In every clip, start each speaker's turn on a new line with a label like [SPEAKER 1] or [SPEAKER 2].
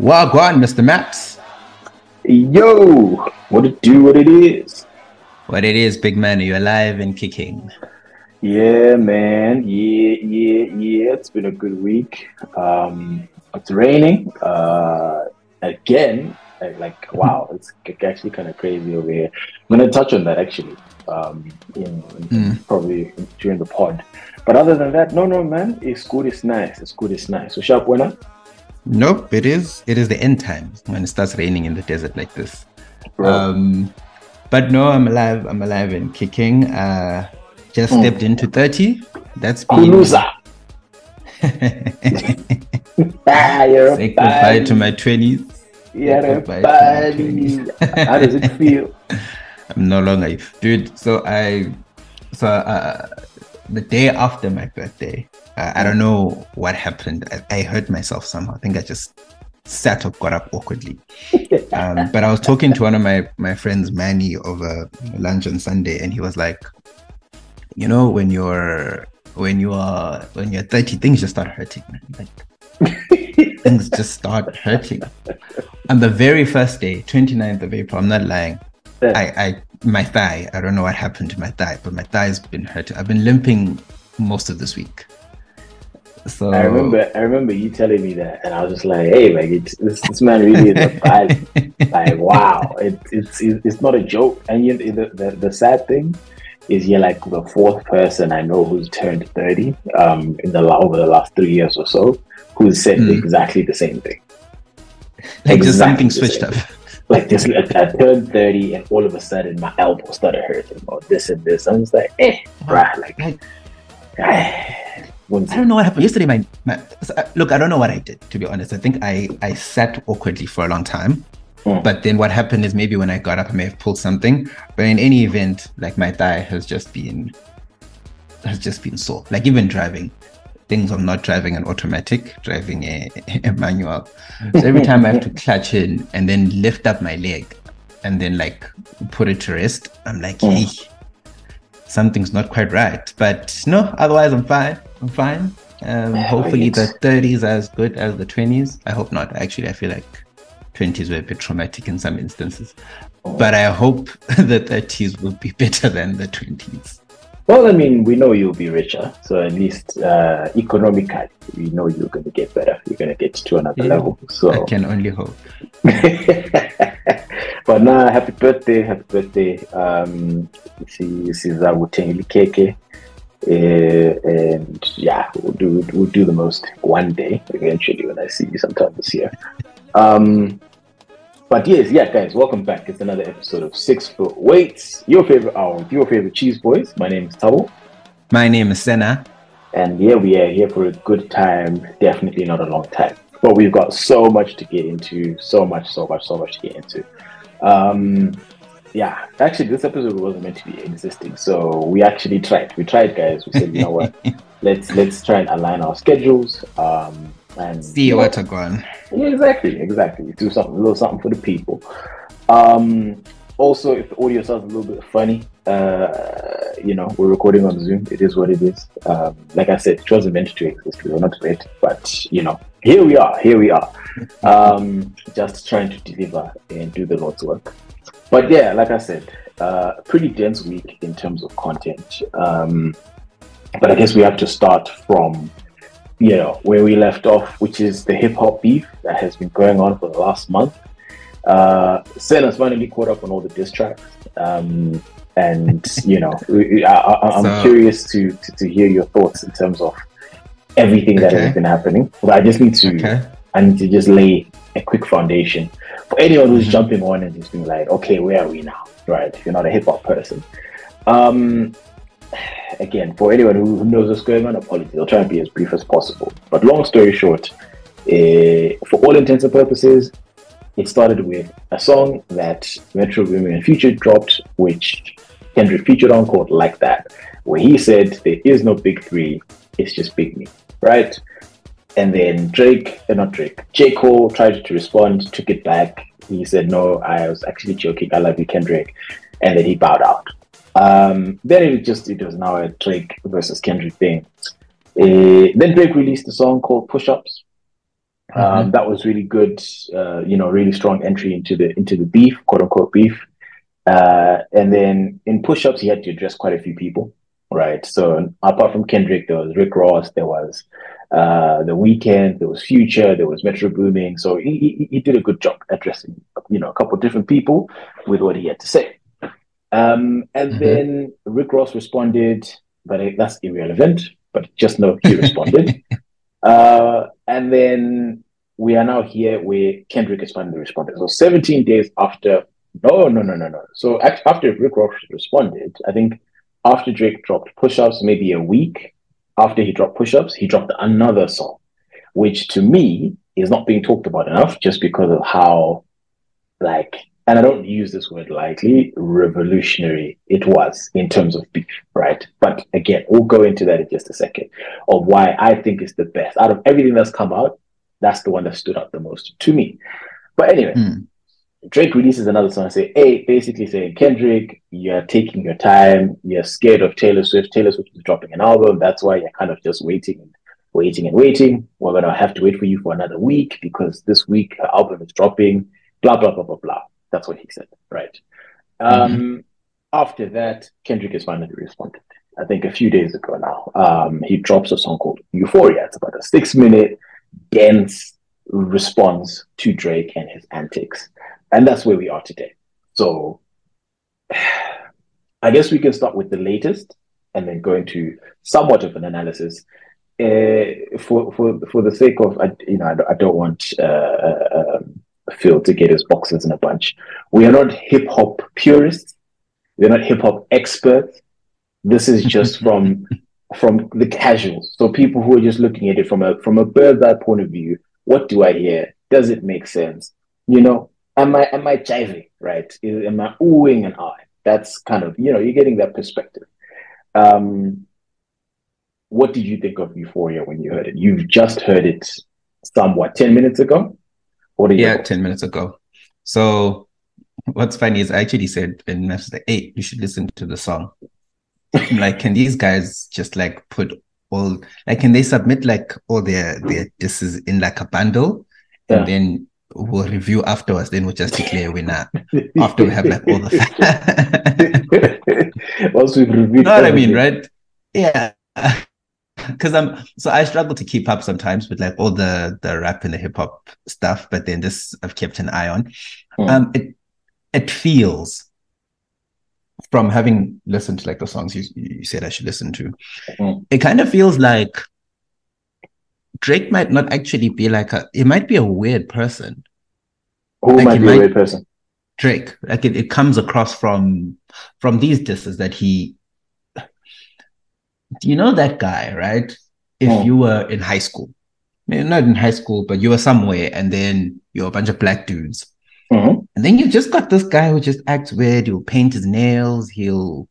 [SPEAKER 1] Wagwan, Mr. Maps.
[SPEAKER 2] Yo, what it do, what it is.
[SPEAKER 1] What it is, big man, you're alive and kicking.
[SPEAKER 2] Yeah, man. Yeah. It's been a good week. It's raining. Again. Wow, it's actually kind of crazy over here. I'm gonna touch on that actually. Probably during the pod. But other than that, no, man. It's good. It's nice. So sharp winner.
[SPEAKER 1] Nope, it is the end time when it starts raining in the desert like this. But no, I'm alive and kicking. Just stepped into 30. That's been
[SPEAKER 2] Kuluza.
[SPEAKER 1] Say goodbye to my 20s.
[SPEAKER 2] You're a buddy. How does it feel?
[SPEAKER 1] I'm no longer, dude. So the day after my birthday, I don't know what happened. I hurt myself somehow. I think I just got up awkwardly. But I was talking to one of my friends, Manny, over lunch on Sunday, and he was like, you know, when you're 30, things just start hurting, man. Like things just start hurting. On the very first day, 29th of April, I'm not lying. My thigh, I don't know what happened to my thigh, but my thigh's been hurting. I've been limping most of this week. So
[SPEAKER 2] I remember you telling me that, and I was just like, "Hey, like this man really is a bad, like wow, it's not a joke." And the sad thing is, you're like the fourth person I know who's turned 30 over the last 3 years or so, who's said exactly the same thing.
[SPEAKER 1] Like just something switched up.
[SPEAKER 2] Like this, I turned 30, and all of a sudden my elbow started hurting, or this and this. I'm just like,
[SPEAKER 1] I don't know what happened yesterday. Look, I don't know what I did, to be honest. I think I sat awkwardly for a long time. But then what happened is maybe when I got up, I may have pulled something. But in any event, like my thigh has just been sore. Like even driving, things I'm not driving an automatic, driving a manual. So every time I have to clutch in and then lift up my leg and then like put it to rest, I'm like, hey, something's not quite right. But no, otherwise I'm fine. Hopefully the 30s are as good as the 20s. I hope not. Actually, I feel like 20s were a bit traumatic in some instances. But I hope the 30s will be better than the 20s.
[SPEAKER 2] Well, I mean, we know you'll be richer. So at least economically, we know you're going to get better. You're going to get to another level. So
[SPEAKER 1] I can only hope.
[SPEAKER 2] But now, happy birthday. Sizakuthenga ikeke. And yeah, we'll do the most one day eventually when I see you sometime this year. But yes, guys, welcome back. It's another episode of 6 Foot Weights, your favorite hour with your favorite cheese boys. My name is Tabo.
[SPEAKER 1] My name is Senna. And
[SPEAKER 2] yeah, we are here for a good time. Definitely not a long time, but we've got so much to get into. So much to get into. Yeah, actually, this episode wasn't meant to be existing, so we actually tried. We tried, guys. We said, you know what? let's try and align our schedules. And
[SPEAKER 1] see what's going.
[SPEAKER 2] Yeah, exactly. Do a little something for the people. Also, if the audio sounds a little bit funny, we're recording on Zoom. It is what it is. Like I said, it wasn't meant to exist. We were not ready, but here we are. Just trying to deliver and do the Lord's work. But yeah, like I said, pretty dense week in terms of content. But I guess we have to start from where we left off, which is the hip-hop beef that has been going on for the last month. Senna's finally caught up on all the diss tracks. And, I'm curious to hear your thoughts in terms of everything that has been happening. But I just need to just lay a quick foundation for anyone who's jumping on and just being like, okay, where are we now? Right? If you're not a hip-hop person. Again, for anyone who knows what's going on, apologies. I'll try and be as brief as possible. But long story short, for all intents and purposes, it started with a song that Metro Boomin and Future dropped, which Kendrick featured on, called Like That, where he said there is no big three, it's just Big Me, right? And then J. Cole tried to respond, took it back. He said, no, I was actually joking. I love you, Kendrick. And then he bowed out. Then it was now a Drake versus Kendrick thing. Then Drake released a song called Push Ups, That was really good. Really strong entry into the beef, quote unquote beef. And then in push-ups, he had to address quite a few people, right? So apart from Kendrick, there was Rick Ross, there was The Weeknd, there was Future, there was Metro Booming. So he did a good job addressing, a couple of different people with what he had to say. And then Rick Ross responded, but that's irrelevant. But just know he responded. And then we are now here where Kendrick has finally responded. So 17 days after. No. So after Rick Ross responded, I think after Drake dropped Push-Ups, maybe a week after he dropped Push-Ups, he dropped another song, which to me is not being talked about enough just because of how, and I don't use this word lightly, revolutionary it was in terms of beef, right? But again, we'll go into that in just a second of why I think it's the best. Out of everything that's come out, that's the one that stood out the most to me. But anyway, Drake releases another song and basically saying, Kendrick, you're taking your time. You're scared of Taylor Swift. Taylor Swift is dropping an album. That's why you're kind of just waiting. We're going to have to wait for you for another week because this week her album is dropping, blah, blah, blah, blah, blah. That's what he said, right? After that, Kendrick has finally responded. I think a few days ago now. He drops a song called Euphoria. It's about a 6-minute dense response to Drake and his antics. And that's where we are today. So I guess we can start with the latest and then go into somewhat of an analysis. For the sake of, I don't want Phil to get his boxes in a bunch. We are not hip hop purists. We're not hip hop experts. This is just from the casuals. So people who are just looking at it from a bird's eye point of view. What do I hear? Does it make sense? Am I jiving, right? Am I oohing and ahhing? That's kind of, you're getting that perspective. What did you think of Euphoria when you heard it? You've just heard it somewhat 10 minutes ago?
[SPEAKER 1] 10 minutes ago. So what's funny is I actually said, and I was like, hey, you should listen to the song. I'm like, can these guys just put all, can they submit all their disses in a bundle? And then we'll review afterwards, then we'll just declare a winner after we have all the
[SPEAKER 2] once we've reviewed,
[SPEAKER 1] you know what I mean, right? Yeah, because I struggle to keep up sometimes with all the rap and the hip-hop stuff, but then this I've kept an eye on. It feels, from having listened to the songs you said I should listen to, it kind of feels like Drake might not actually be he might be a weird person.
[SPEAKER 2] Who might be a weird person?
[SPEAKER 1] Drake. It comes across from these disses that he, you know that guy, right? If you were in high school, maybe not in high school, but you were somewhere and then you're a bunch of black dudes. And then you just got this guy who just acts weird. He'll paint his nails. He'll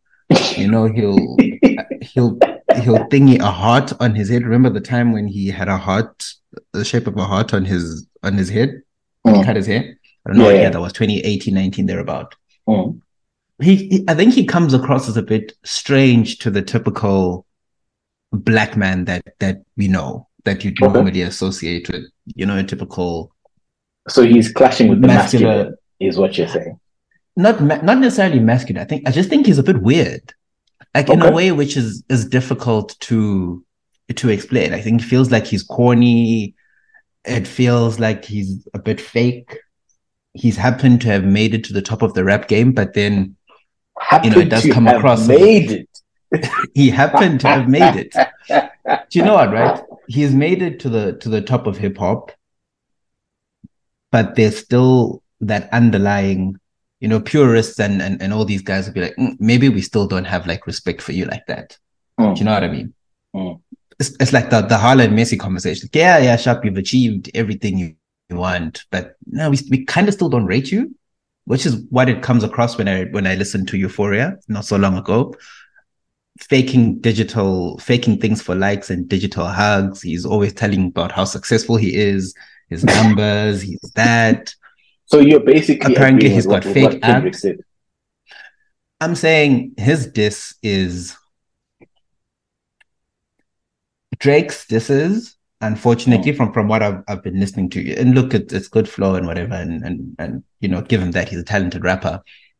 [SPEAKER 1] thingy a heart on his head. Remember the time when he had a heart, the shape of a heart on his head? He cut his hair. I don't know what year that was, 2018, 19, thereabout. I think he comes across as a bit strange to the typical black man that we know, that you normally associate with, a typical.
[SPEAKER 2] So he's clashing with the masculine, is what you're saying?
[SPEAKER 1] Not necessarily masculine. I just think he's a bit weird. In a way which is difficult to explain. I think it feels like he's corny. It feels like he's a bit fake. He's happened to have made it to the top of the rap game, but then it does come across. He happened to have made it. Do you know what, right? He's made it to the top of hip hop, but there's still that underlying, purists and all these guys will be like, maybe we still don't have respect for you like that. Do you know what I mean? It's like the Haaland Messi conversation. Yeah, Sharp, you've achieved everything you want, but no, we kind of still don't rate you, which is what it comes across when I listened to Euphoria not so long ago. Faking things for likes and digital hugs. He's always telling about how successful he is, his numbers, he's that.
[SPEAKER 2] So you're basically
[SPEAKER 1] apparently he's got fake abs. I'm saying his diss is Drake's disses unfortunately, from what I've been listening to, and look, it's good flow and whatever, and you know, given that he's a talented rapper,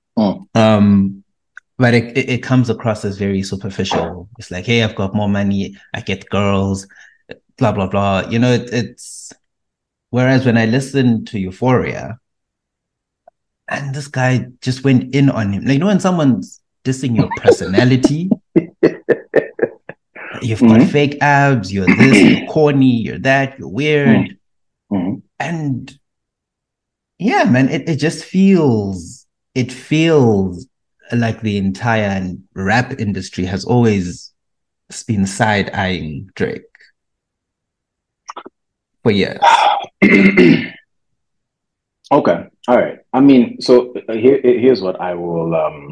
[SPEAKER 1] but it comes across as very superficial. It's like, hey, I've got more money, I get girls, blah blah blah. You know, it's whereas when I listened to Euphoria, and this guy just went in on him, like, you know, when someone's dissing your personality. You've got fake abs, you're this, you're corny, you're that, you're weird. And yeah, man, it just feels like the entire rap industry has always been side-eyeing Drake for years.
[SPEAKER 2] Okay. All right. I mean, so here's what I will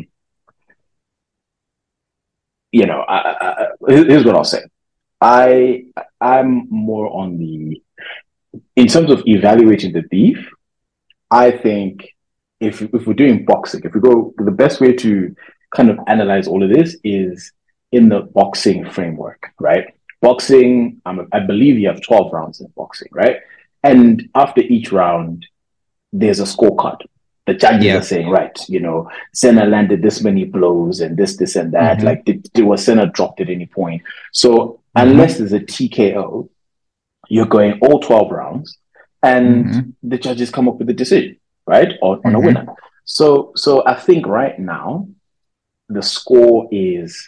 [SPEAKER 2] here's what I'll say. I'm more on in terms of evaluating the beef. I think if we're doing boxing, if we go, the best way to kind of analyze all of this is in the boxing framework, right? Boxing, I believe you have 12 rounds in boxing, right? And after each round, there's a scorecard. The judges are saying, right, you know, Senna landed this many blows and this, and that. Like, was Senna dropped at any point? So unless there's a TKO, you're going all 12 rounds and the judges come up with a decision, right? On a winner. So I think right now, the score is,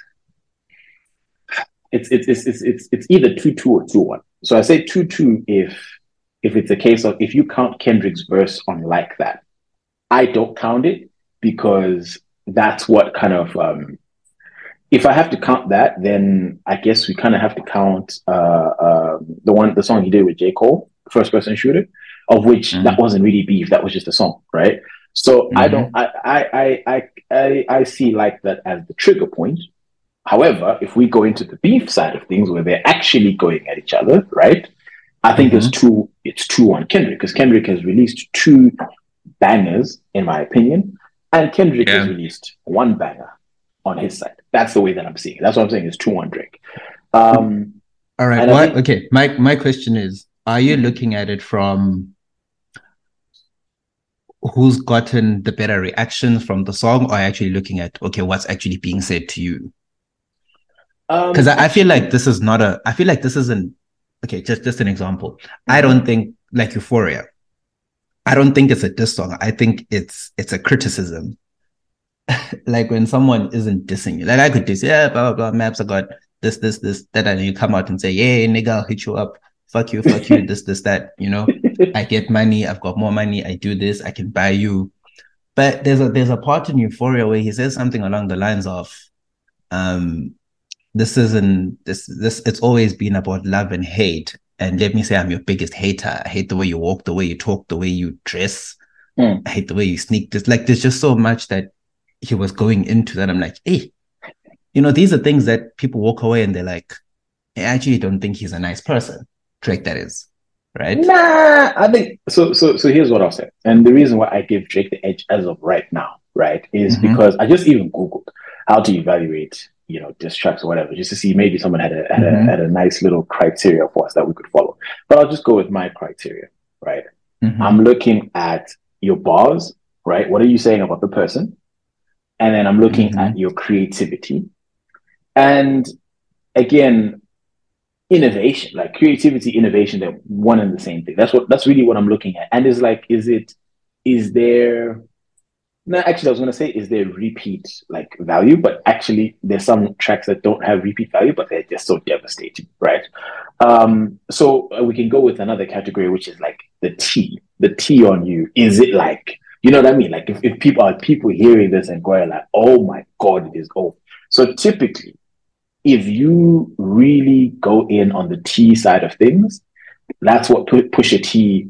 [SPEAKER 2] it's either 2-2 or 2-1. So I say 2-2 if it's a case of, if you count Kendrick's verse on Like That. I don't count it because that's what kind of, if I have to count that, then I guess we kind of have to count the song he did with J. Cole, First Person Shooter, of which that wasn't really beef, that was just a song, right? So I see Like That as the trigger point. However, if we go into the beef side of things where they're actually going at each other, right? I think it's 2-1 Kendrick, because Kendrick has released 2 bangers, in my opinion, and Kendrick has released 1 banger on his side. That's the way that I'm seeing it. That's what I'm saying is 2-1 Drake.
[SPEAKER 1] All right. Okay. My question is, are you looking at it from who's gotten the better reactions from the song, or actually looking at, okay, what's actually being said to you? Because I feel like this isn't, okay, just an example. I don't think, like Euphoria, I don't think it's a diss song. I think it's a criticism. Like when someone isn't dissing you, like I could diss, blah, blah, blah, maps, I got this, that, and you come out and say, yeah, nigga, I'll hit you up. Fuck you, this, that, you know, I get money, I've got more money, I do this, I can buy you. But there's a part in Euphoria where he says something along the lines of, it's always been about love and hate. And let me say, I'm your biggest hater. I hate the way you walk, the way you talk, the way you dress. I hate the way you sneak. There's just so much that he was going into that. I'm like, hey, you know, these are things that people walk away and they're like, I actually don't think he's a nice person. Drake, that is, right?
[SPEAKER 2] Nah, I think so. So here's what I'll say. And the reason why I give Drake the edge as of right now, right, is because I just even Googled how to evaluate, you know, diss tracks or whatever, just to see maybe someone had a nice little criteria for us that we could follow. But I'll just go with my criteria, right? I'm looking at your bars, right? What are you saying about the person? And then I'm looking at your creativity. And again, innovation, like creativity, innovation, they're one and the same thing. That's really what I'm looking at. And it's like, is there no, actually, I was going to say, is there repeat like value? But actually, there's some tracks that don't have repeat value, but they're just so devastating, right? So we can go with another category, which is like the T on you. Is it like, you know what I mean? Like if people hearing this and going like, oh my God, it is over. So typically, if you really go in on the T side of things, that's what Pusha T,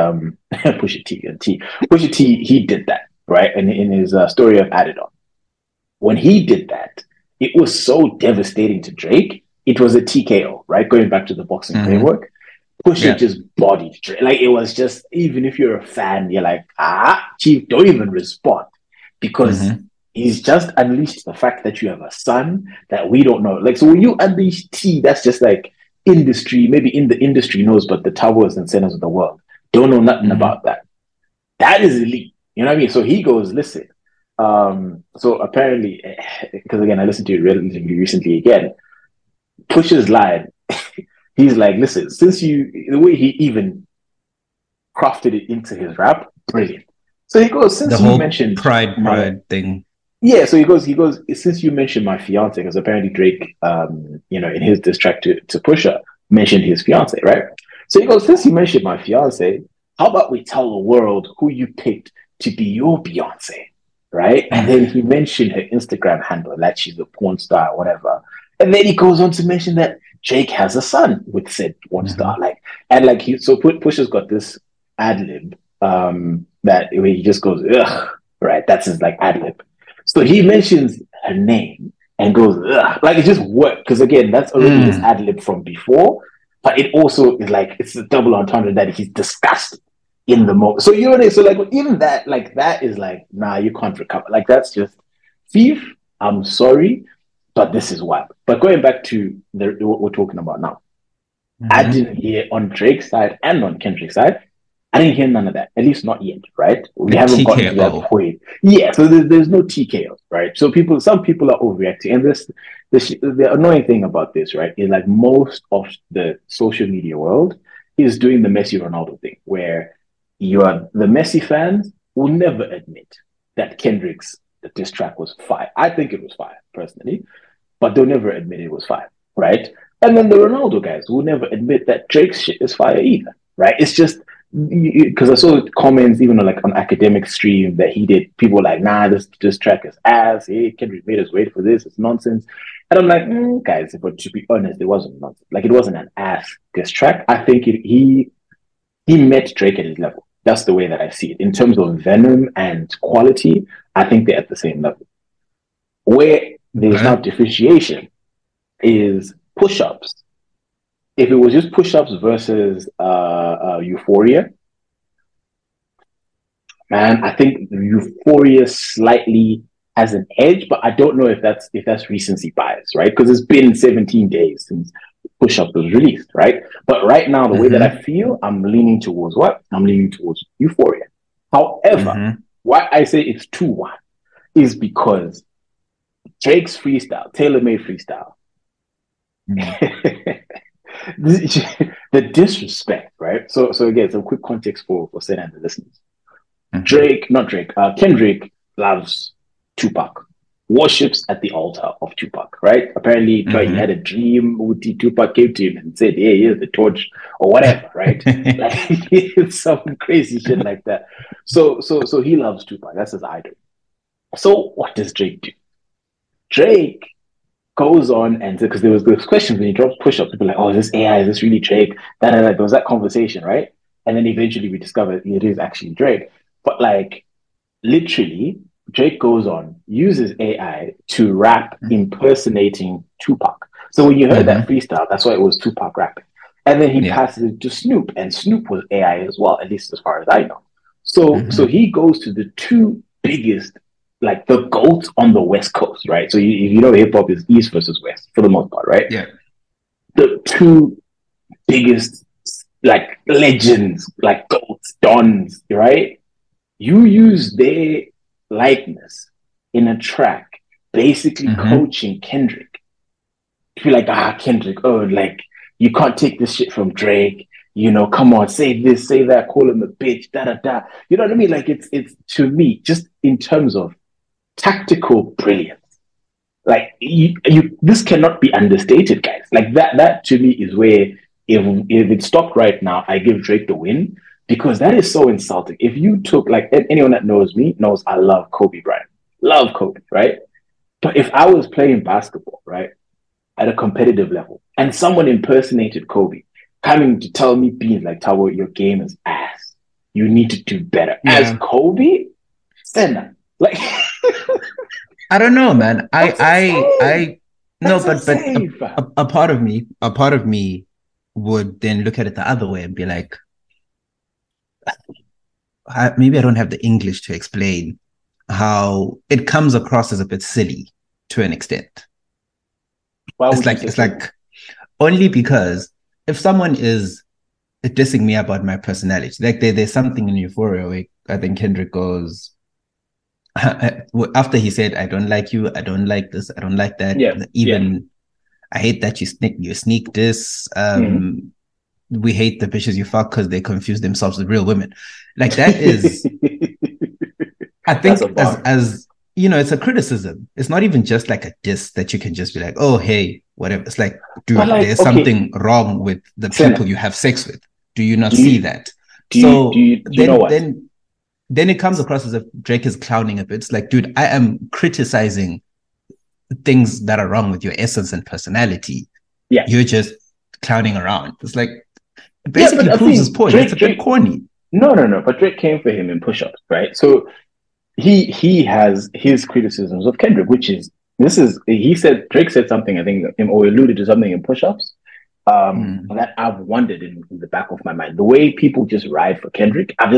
[SPEAKER 2] he did that. Right, and in his story of Adidon, when he did that, it was so devastating to Drake. It was a TKO, right? Going back to the boxing framework, Pusha just bodied Drake. Like it was just, even if you're a fan, you're like, Chief, don't even respond, because he's just unleashed the fact that you have a son that we don't know. Like, so when you unleash T, that's just like, industry, maybe in the industry knows, but the towers and centers of the world don't know nothing about that. That is elite. You know what I mean? So he goes, listen. So apparently, because again, I listened to it relatively recently again, Push's line, he's like, listen, the way he even crafted it into his rap, brilliant. So he goes, since you mentioned
[SPEAKER 1] pride thing.
[SPEAKER 2] Yeah, so he goes, since you mentioned my fiance, because apparently Drake, in his diss track to Pusha, mentioned his fiance, right? So he goes, since you mentioned my fiance, how about we tell the world who you picked to be your Beyonce, right? And then he mentioned her Instagram handle, that she's a porn star or whatever. And then he goes on to mention that Drake has a son with said porn star, Pusha's got this ad lib that where he just goes, ugh, right? That's his like ad lib. So he mentions her name and goes, ugh, like it just worked because again, that's already his ad lib from before, but it also is like it's a double entendre that he's disgusted in the moment. So you know what I mean? So like even that, like that is like, nah, you can't recover. Like that's just thief. I'm sorry, but this is wild. But going back to what we're talking about now, I didn't hear on Drake's side and on Kendrick's side. I didn't hear none of that, at least not yet, right? We haven't gotten to that point. Yeah, so there's no TKO, right? So some people are overreacting. And the annoying thing about this, right, is like most of the social media world is doing the Messi Ronaldo thing, where the Messi fans will never admit that Kendrick's diss track was fire. I think it was fire, personally, but they'll never admit it was fire, right? And then the Ronaldo guys will never admit that Drake's shit is fire either, right? It's just because I saw comments even on academic stream that he did. People were like, nah, this track is ass. Hey, Kendrick made us wait for this. It's nonsense. And I'm like, guys, but to be honest, it wasn't nonsense. Like it wasn't an ass diss track. I think he met Drake at his level. That's the way that I see it. In terms of venom and quality, I think they're at the same level. Where there's now differentiation is push-ups. If it was just push-ups versus Euphoria, man, I think Euphoria slightly has an edge, but I don't know if that's recency bias, right? Because it's been 17 days since Push-Up was released, right? But right now, the way that I feel, I'm leaning towards what? I'm leaning towards Euphoria. However, why I say it's 2-1 is because Drake's freestyle, tailor-made freestyle, the disrespect, right? So again, some quick context for Sen and the listeners. Kendrick loves Tupac, worships at the altar of Tupac, right? Apparently, he had a dream. Tupac came to him and said, "Hey, here's the torch," or whatever, right? Like it's some crazy shit like that. So he loves Tupac. That's his idol. So what does Drake do? Drake goes on and because there was questions when he drops push-ups, people like, oh, is this AI? Is this really Drake? There was that conversation, right? And then eventually we discovered it is actually Drake. But like literally, Drake goes on, uses AI to rap impersonating Tupac. So when you heard that freestyle, that's why it was Tupac rapping. And then he passes it to Snoop, and Snoop was AI as well, at least as far as I know. So he goes to the two biggest, like the GOATs on the West Coast, right? So you know hip hop is East versus West for the most part, right?
[SPEAKER 1] Yeah.
[SPEAKER 2] The two biggest like legends, like GOATs, dons, right? You use their likeness in a track, basically coaching Kendrick. To be like, Kendrick, like you can't take this shit from Drake. You know, come on, say this, say that, call him a bitch, da. You know what I mean? Like it's to me, just in terms of tactical brilliance. Like this cannot be understated, guys. Like that to me is where if it stopped right now, I give Drake the win because that is so insulting. If you took like anyone that knows me knows I love Kobe Bryant, love Kobe, right? But if I was playing basketball, right, at a competitive level, and someone impersonated Kobe, coming to tell me beans like Tawo, your game is ass. You need to do better. Yeah. As Kobe, send that. Like
[SPEAKER 1] I don't know, man. I no, but a part of me would then look at it the other way and be like, maybe I don't have the English to explain how it comes across as a bit silly to an extent. It's like only because if someone is dissing me about my personality, like there's something in Euphoria where I think Kendrick goes, after he said, I don't like you, I don't like this, I don't like that, even I hate that you sneak this, we hate the bitches you fuck because they confuse themselves with real women. Like that is I think as you know, it's a criticism. It's not even just like a diss that you can just be like, oh hey, whatever. It's like, dude, there's something wrong with the people you have sex with. Do you not see that? Do you know what? Then it comes across as if Drake is clowning a bit. It's like, dude, I am criticizing things that are wrong with your essence and personality.
[SPEAKER 2] Yeah.
[SPEAKER 1] You're just clowning around. It's like, it basically proves his point. It's a bit corny.
[SPEAKER 2] No. But Drake came for him in push-ups, right? So he has his criticisms of Kendrick, Drake said something, I think, or alluded to something in push-ups. That I've wondered in the back of my mind, the way people just ride for Kendrick. I'm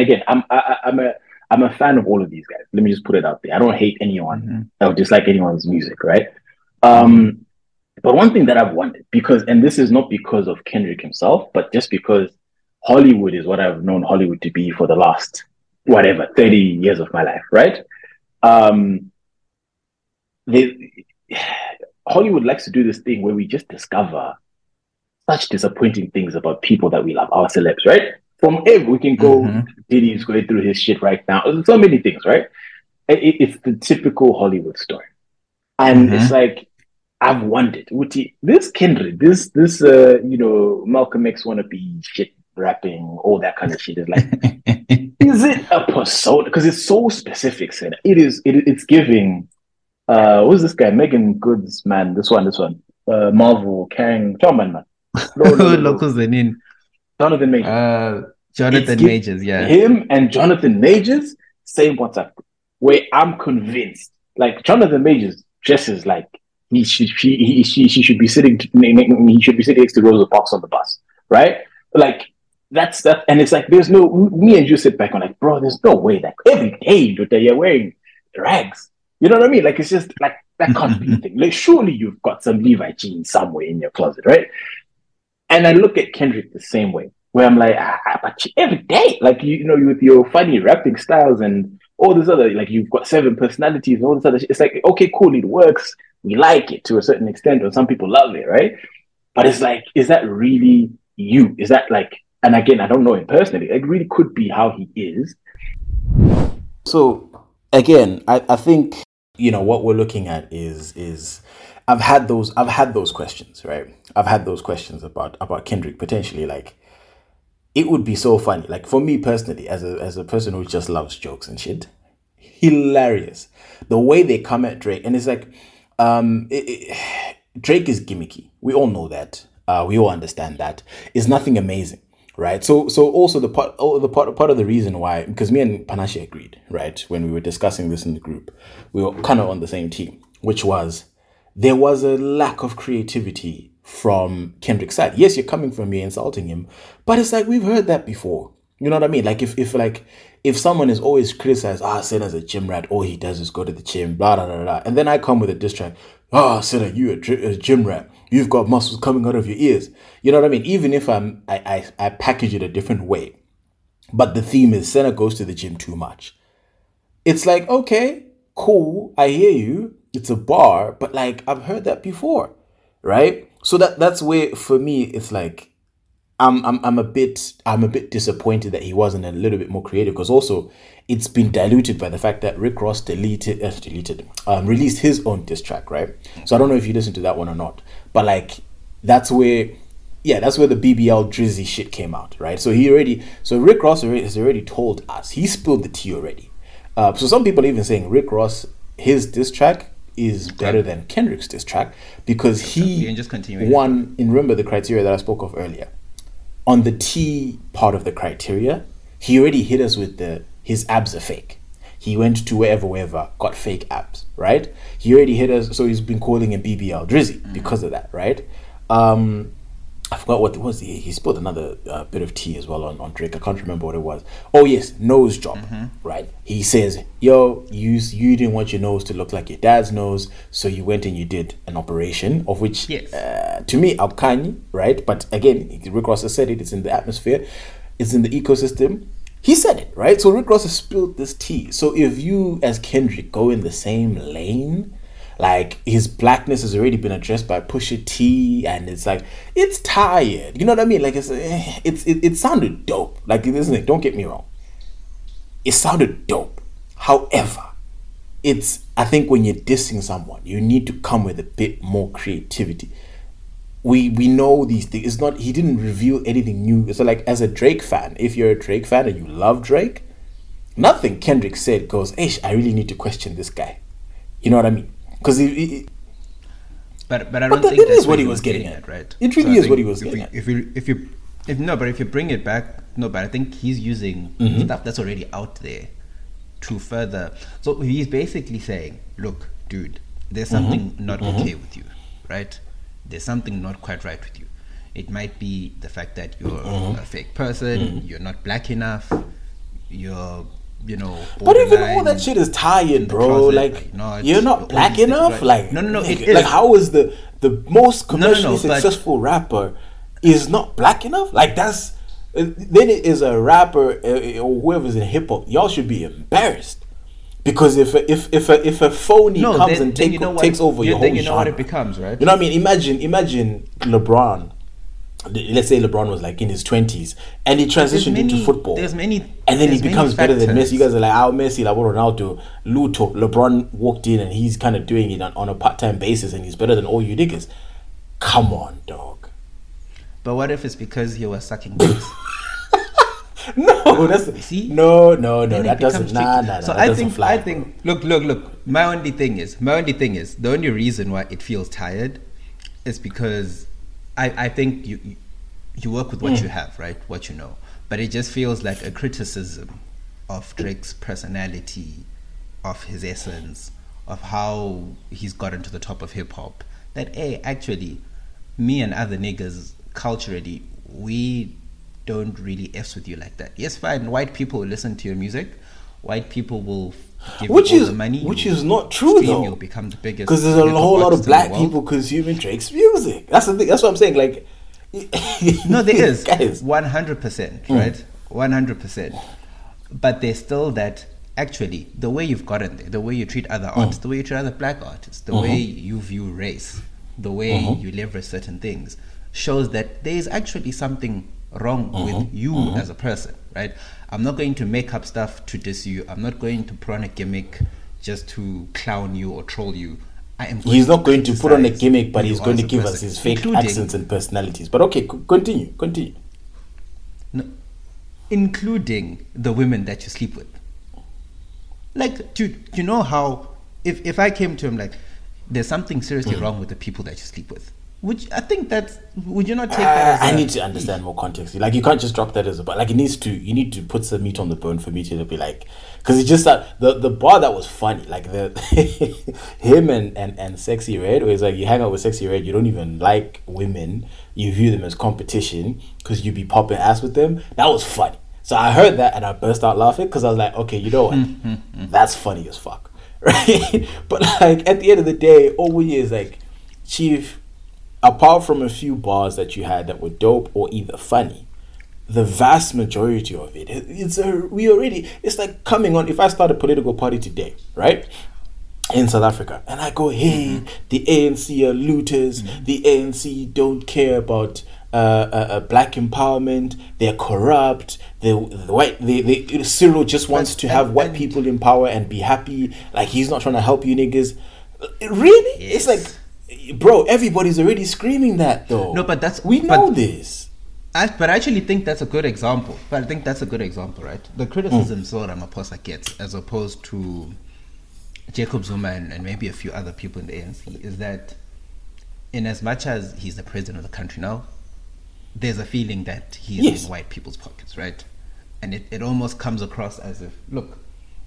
[SPEAKER 2] a fan of all of these guys. Let me just put it out there. I don't hate anyone. I don't dislike anyone's music, right? But one thing that I've wondered, and this is not because of Kendrick himself, but just because Hollywood is what I've known Hollywood to be for the last 30 years of my life, right? Hollywood likes to do this thing where we just discover such disappointing things about people that we love, our celebs, right? We can go, Diddy's going through his shit right now. So many things, right? It's the typical Hollywood story. And it's like, I've wondered, this Kendrick, this Malcolm X wannabe shit rapping, all that kind of shit is like, is it a persona? Because it's so specific, Sen. It's giving, who's this guy? Megan Goods, man. This one. Marvel, Kang, man.
[SPEAKER 1] Locals in
[SPEAKER 2] Jonathan Majors.
[SPEAKER 1] Jonathan Majors, yeah.
[SPEAKER 2] Him and Jonathan Majors, same WhatsApp. Where I'm convinced, like Jonathan Majors dresses like he should be sitting. He should be sitting next to Rosa Parks on the bus, right? Like that's that, and it's like there's no. Me and you sit back and like, bro, there's no way that every day that you're wearing rags. You know what I mean? Like it's just like that can't be a thing. Like surely you've got some Levi jeans somewhere in your closet, right? And I look at Kendrick the same way, where I'm like, but every day, like you know, with your funny rapping styles and all this other, like you've got 7 personalities and all this other shit. It's like, okay, cool, it works. We like it to a certain extent, or some people love it, right? But it's like, is that really you? Is that like, and again, I don't know him personally. It really could be how he is.
[SPEAKER 3] So again, I think, you know, what we're looking at is I've had those questions, right? I've had those questions about Kendrick potentially. Like, it would be so funny. Like for me personally, as a person who just loves jokes and shit, hilarious the way they come at Drake, and it's like, Drake is gimmicky. We all know that. We all understand that. It's nothing amazing, right? So also part of the reason why, because me and Panache agreed, right, when we were discussing this in the group, we were kind of on the same team, which was there was a lack of creativity from Kendrick's side. Yes, you're coming from me insulting him, but it's like we've heard that before. You know what I mean? Like if someone is always criticized, Senna's a gym rat, all he does is go to the gym, blah blah blah blah, and then I come with a diss track, Senna, you a gym rat, you've got muscles coming out of your ears. You know what I mean? Even if I package it a different way, but the theme is Senna goes to the gym too much. It's like, okay, cool, I hear you. It's a bar, but like I've heard that before, right? So that's where for me it's like I'm a bit disappointed that he wasn't a little bit more creative, because also it's been diluted by the fact that Rick Ross released his own diss track, right? So I don't know if you listened to that one or not, but like that's where the BBL Drizzy shit came out, right? So Rick Ross has already told us, he spilled the tea already. So some people are even saying Rick Ross, his diss track is better than Kendrick's diss track, because he won in, remember the criteria that I spoke of earlier. On the T part of the criteria, he already hit us with his abs are fake. He went to wherever, got fake abs, right? He already hit us, so he's been calling him BBL Drizzy because of that, right? I forgot what it was. He spilled another bit of tea as well on Drake. I can't remember what it was. Oh yes, nose job. Right. He says, "Yo, you didn't want your nose to look like your dad's nose, so you went and you did an operation of which,
[SPEAKER 1] Yes.
[SPEAKER 3] to me, Alkani, right? But again, Rick Ross has said it. It's in the atmosphere. It's in the ecosystem. He said it, right? So Rick Ross has spilled this tea. So if you, as Kendrick, go in the same lane." Like, his blackness has already been addressed by Pusha T, and it's like, it's tired. You know what I mean? Like, it sounded dope. Like, listen, don't get me wrong. It sounded dope. However, I think when you're dissing someone, you need to come with a bit more creativity. We know these things. It's not, he didn't reveal anything new. So, like, as a Drake fan, if you're a Drake fan and you love Drake, nothing Kendrick said goes, I really need to question this guy. You know what I mean? Because
[SPEAKER 1] but I don't think
[SPEAKER 3] that is what he was getting at,
[SPEAKER 1] right?
[SPEAKER 3] It really is what he was getting at.
[SPEAKER 1] If you bring it back, but I think he's using stuff that's already out there to further. So he's basically saying, look, dude, there's something not okay with you, right? There's something not quite right with you. It might be the fact that you're a fake person, you're not black enough, you're,
[SPEAKER 3] but even all that shit is tying, bro. Like, you're not black enough. Right.
[SPEAKER 1] Like, no, it
[SPEAKER 3] is. Like, how is the most commercially successful
[SPEAKER 1] but
[SPEAKER 3] rapper is not black enough? Like, that's then it is a rapper or whoever's in hip hop. Y'all should be embarrassed because if a phony comes and takes over your whole
[SPEAKER 1] then
[SPEAKER 3] genre,
[SPEAKER 1] what it becomes, right?
[SPEAKER 3] You know what I mean? Imagine LeBron. Let's say LeBron was like in his 20s and he transitioned into football. And then he becomes better than Messi. You guys are like, Messi, like Ronaldo, Luto. LeBron walked in and he's kind of doing it on a part-time basis and he's better than all you niggas. Come on, dog.
[SPEAKER 1] But what if it's because he was sucking dicks?
[SPEAKER 3] No, that's no. That doesn't. Nah.
[SPEAKER 1] So I think. Look. My only thing is the only reason why it feels tired is because I think you work with what you have, right? What you know. But it just feels like a criticism of Drake's personality, of his essence, of how he's gotten to the top of hip hop. That actually, me and other niggas culturally, we don't really F's with you like that. Yes, fine. White people will listen to your music. White people will give you all the money.
[SPEAKER 3] Which is not true though.
[SPEAKER 1] You'll become the biggest.
[SPEAKER 3] Because there's a whole lot of black people consuming Drake's music. That's the thing. That's what I'm saying. Like,
[SPEAKER 1] no, there is 100%, right? 100%. But there's still that. Actually, the way you've gotten there, the way you treat other artists, the way you treat other black artists, the way you view race, the way you leverage certain things, shows that there is actually something wrong with you as a person, right? I'm not going to make up stuff to diss you. I'm not going to put on a gimmick just to clown you or troll you.
[SPEAKER 3] He's not going to put on a gimmick, but he's going to give us his fake accents and personalities. But okay, continue.
[SPEAKER 1] No, including the women that you sleep with. Like, dude, you know how if I came to him like, there's something seriously wrong with the people that you sleep with. Would you not take that as
[SPEAKER 3] I need to understand more context. Like, you can't just drop that as a, but like, you need to put some meat on the bone for me to be like, because it's just that the bar that was funny, like him and Sexy Red, where it's like, you hang out with Sexy Red, you don't even like women, you view them as competition because you be popping ass with them. That was funny. So I heard that and I burst out laughing because I was like, okay, you know what? That's funny as fuck. Right? But like, at the end of the day, all we is like, Chief, apart from a few bars that you had that were dope or either funny, the vast majority of it, it's like coming on. If I start a political party today, right, in South Africa, and I go, hey, the ANC are looters, the ANC don't care about black empowerment, they're corrupt, Cyril just wants to have white people in power and be happy, like he's not trying to help you niggas. Really? Yes. It's like, bro, everybody's already screaming that though.
[SPEAKER 1] No, but
[SPEAKER 3] this.
[SPEAKER 1] But I actually think that's a good example. But I think that's a good example, right? The criticism Cyril Ramaphosa gets, as opposed to Jacob Zuma and maybe a few other people in the ANC, is that in as much as he's the president of the country now, there's a feeling that he's in white people's pockets, right? And it almost comes across as if, look,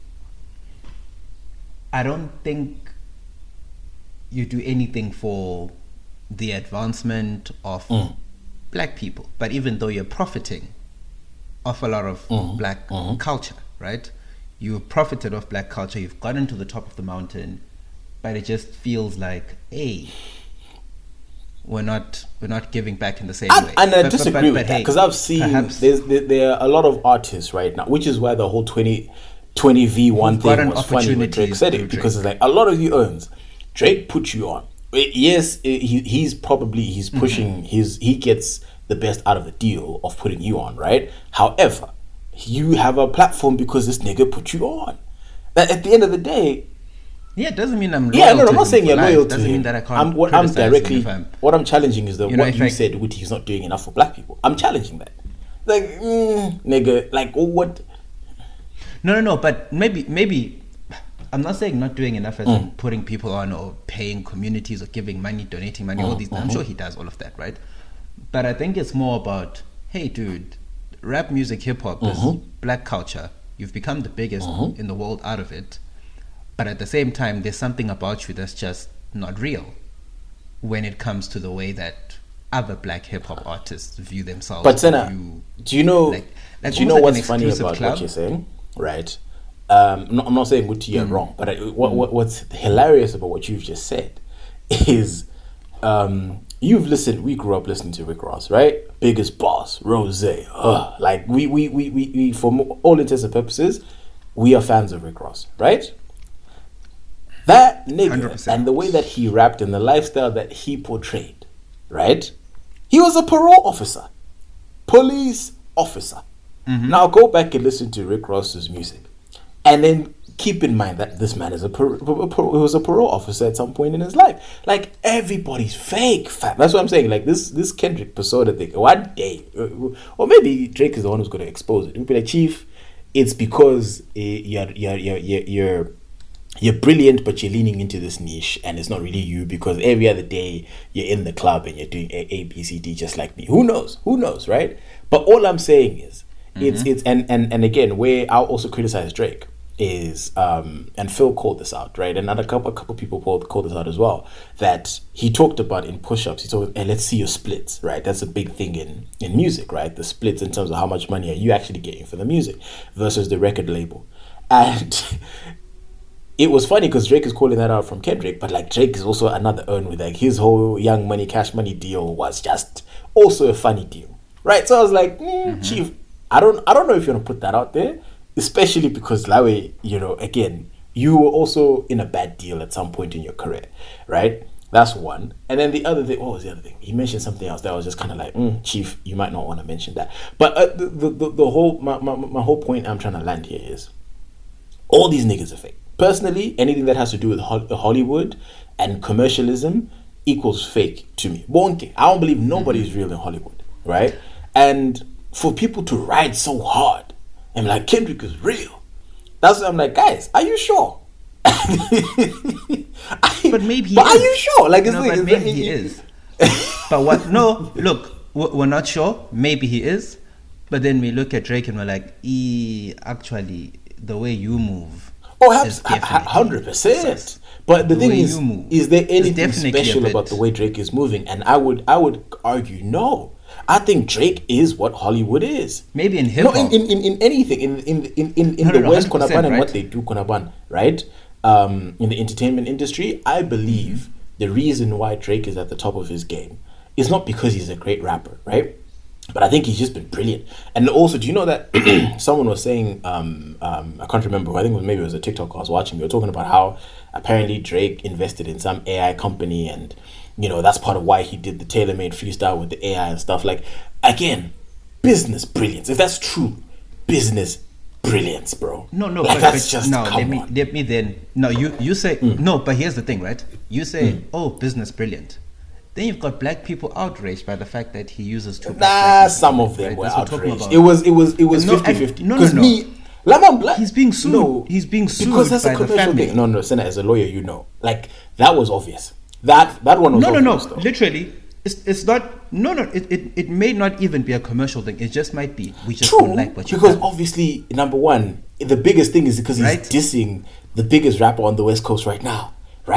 [SPEAKER 1] I don't think you do anything for the advancement of black people. But even though you're profiting off a lot of black culture, right? You've profited off black culture. You've gotten to the top of the mountain, but it just feels like, hey, we're not giving back in the same way.
[SPEAKER 3] And I disagree with that, because I've seen there are a lot of artists right now, which is why the whole 20V1 thing was funny when Drake said it, because it's like a lot of you earns. Drake put you on. Yes, he's pushing he gets the best out of the deal of putting you on, right? However, you have a platform because this nigga put you on. That at the end of the day,
[SPEAKER 1] yeah, it doesn't mean I'm loyal. Yeah, no, I'm
[SPEAKER 3] not saying you're loyal to him.
[SPEAKER 1] Doesn't mean that I can't.
[SPEAKER 3] What I'm challenging is that what you said, Witty, he's not doing enough for black people. I'm challenging that. Like, nigga, like what?
[SPEAKER 1] No. But maybe I'm not saying not doing enough as in putting people on or paying communities or giving money, donating money, all these. I'm sure he does all of that, right? But I think it's more about, hey, dude, rap music, hip hop is black culture. You've become the biggest in the world out of it. But at the same time, there's something about you that's just not real when it comes to the way that other black hip hop artists view themselves.
[SPEAKER 3] But Senna, do you know what's funny about what you're saying? Right? I'm not saying what you're wrong, but what's hilarious about what you've just said is we grew up listening to Rick Ross, right? Biggest Boss, Rose, like we for all intents and purposes, we are fans of Rick Ross, right? That nigga 100%. And the way that he rapped and the lifestyle that he portrayed, right? He was a parole officer, police officer. Now go back and listen to Rick Ross's music, and then keep in mind that this man is was a parole officer at some point in his life. Like, everybody's fake, fam. That's what I'm saying. Like this Kendrick persona thing. One day, or maybe Drake is the one who's going to expose it. He'll be like, Chief, it's because you're brilliant, but you're leaning into this niche, and it's not really you, because every other day you're in the club and you're doing A, B, C, D just like me. Who knows, right? But all I'm saying is, it's and again, where I'll also criticize Drake is, and Phil called this out, right? And a couple people called this out as well, that he talked about in push-ups. He told, hey, let's see your splits, right? That's a big thing in music, right? The splits in terms of how much money are you actually getting for the music versus the record label. And it was funny because Drake is calling that out from Kendrick, but like Drake is also another earn with, like, his whole Young Money, Cash Money deal was just also a funny deal, right? So I was like, Chief, I don't know if you want to put that out there, especially because Lawe, again, you were also in a bad deal at some point in your career, right? That's one. And then the other thing, what was the other thing? He mentioned something else that was just kind of like, Chief, you might not want to mention that. But the whole my whole point I'm trying to land here is, all these niggas are fake. Personally, anything that has to do with Hollywood and commercialism equals fake to me. Bonke. I don't believe nobody is real in Hollywood, right? And for people to ride so hard and like, Kendrick is real, that's what I'm like, guys, are you sure?
[SPEAKER 1] But maybe he is.
[SPEAKER 3] Are you sure? Like,
[SPEAKER 1] maybe he is. But what? No, look, we're not sure. Maybe he is. But then we look at Drake and we're like, actually, the way you move.
[SPEAKER 3] Oh, 100%. But the thing is there anything special about the way Drake is moving? And I would argue no. I think Drake is what Hollywood is.
[SPEAKER 1] Maybe in hip hop.
[SPEAKER 3] No, in anything. In the West Konaban, and what they do Konaban, right? In the entertainment industry, I believe the reason why Drake is at the top of his game is not because he's a great rapper, right? But I think he's just been brilliant. And also, do you know that someone was saying, I can't remember, I think maybe it was a TikTok I was watching, they were talking about how apparently Drake invested in some AI company, and that's part of why he did the tailor-made freestyle with the AI and stuff. Like, again, business brilliance. If that's true, business brilliance, bro.
[SPEAKER 1] No,
[SPEAKER 3] like, that's just,
[SPEAKER 1] no, let me then. No, you say, no, but here's the thing, right? You say, business brilliant. Then you've got black people outraged by the fact that he uses two.
[SPEAKER 3] Some of them were outraged. It was 50-50.
[SPEAKER 1] No.
[SPEAKER 3] Me, I'm black.
[SPEAKER 1] He's being sued. No, he's being sued
[SPEAKER 3] because that's
[SPEAKER 1] by
[SPEAKER 3] a commercial
[SPEAKER 1] the family.
[SPEAKER 3] thing. No, Senna, as a lawyer, like, that was obvious. That one was obvious.
[SPEAKER 1] No. Literally, it's not. No. It may not even be a commercial thing. It just might be. We just don't like what you
[SPEAKER 3] because obviously, number one, the biggest thing is because he's dissing the biggest rapper on the West Coast right now, right?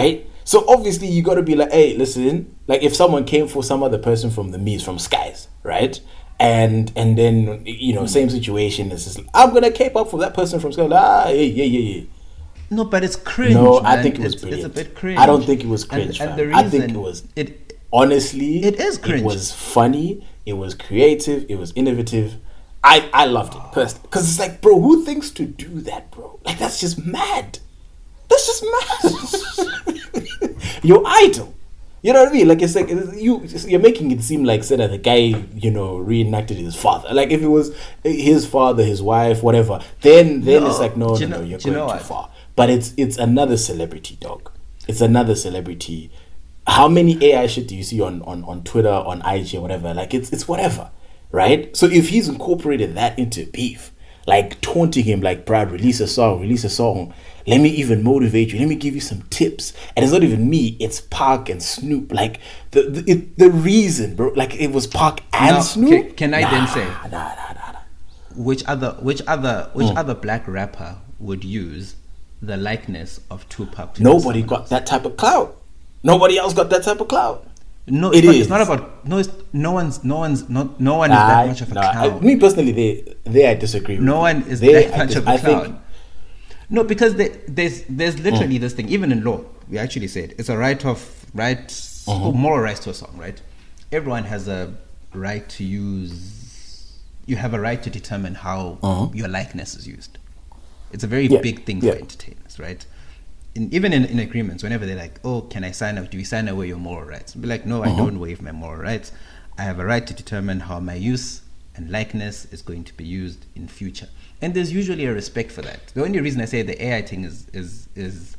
[SPEAKER 3] So obviously you got to be like, hey, listen, like if someone came for some other person from the Mies, from Skies, right? And then, you know, same situation. It's just, I'm going to cape up for that person from Skies. Yeah.
[SPEAKER 1] No, but it's cringe.
[SPEAKER 3] No,
[SPEAKER 1] man.
[SPEAKER 3] I think it was brilliant.
[SPEAKER 1] It's a bit cringe.
[SPEAKER 3] I don't think it was cringe,
[SPEAKER 1] and
[SPEAKER 3] fam.
[SPEAKER 1] the reason
[SPEAKER 3] I think it was... honestly,
[SPEAKER 1] it is cringe.
[SPEAKER 3] It was funny. It was creative. It was innovative. I loved it personally because it's like, bro, who thinks to do that, bro? Like that's just mad. That's just mad. Your idol. You know what I mean? Like it's like you're making it seem like said that the guy, you know, reenacted his father. Like if it was his father, his wife, whatever, then it's like no, you're going too far. But it's another celebrity, dog. It's another celebrity. How many AI shit do you see on Twitter, on IG, or whatever? Like it's whatever, right? So if he's incorporated that into beef, like taunting him, like, Brad, release a song. Let me even motivate you. Let me give you some tips. And it's not even me. It's Park and Snoop. Like the reason, bro. Like it was Park and Snoop.
[SPEAKER 1] Can I then say?
[SPEAKER 3] Nah.
[SPEAKER 1] Which other black rapper would use the likeness of Tupac?
[SPEAKER 3] Nobody got that type of clout. Nobody else got that type of clout.
[SPEAKER 1] No, it's not about no one is that much of a clown.
[SPEAKER 3] Me personally, they I disagree with.
[SPEAKER 1] No one is that much of a clown. No, because there's literally this thing. Even in law, we actually said it's a moral rights to a song, right? Everyone has a right to use. You have a right to determine how your likeness is used. It's a very big thing for entertainers, right? Even in agreements, whenever they're like, oh, can I sign up? Do we sign away your moral rights? Be like, no, I don't waive my moral rights. I have a right to determine how my use and likeness is going to be used in future. And there's usually a respect for that. The only reason I say the AI thing is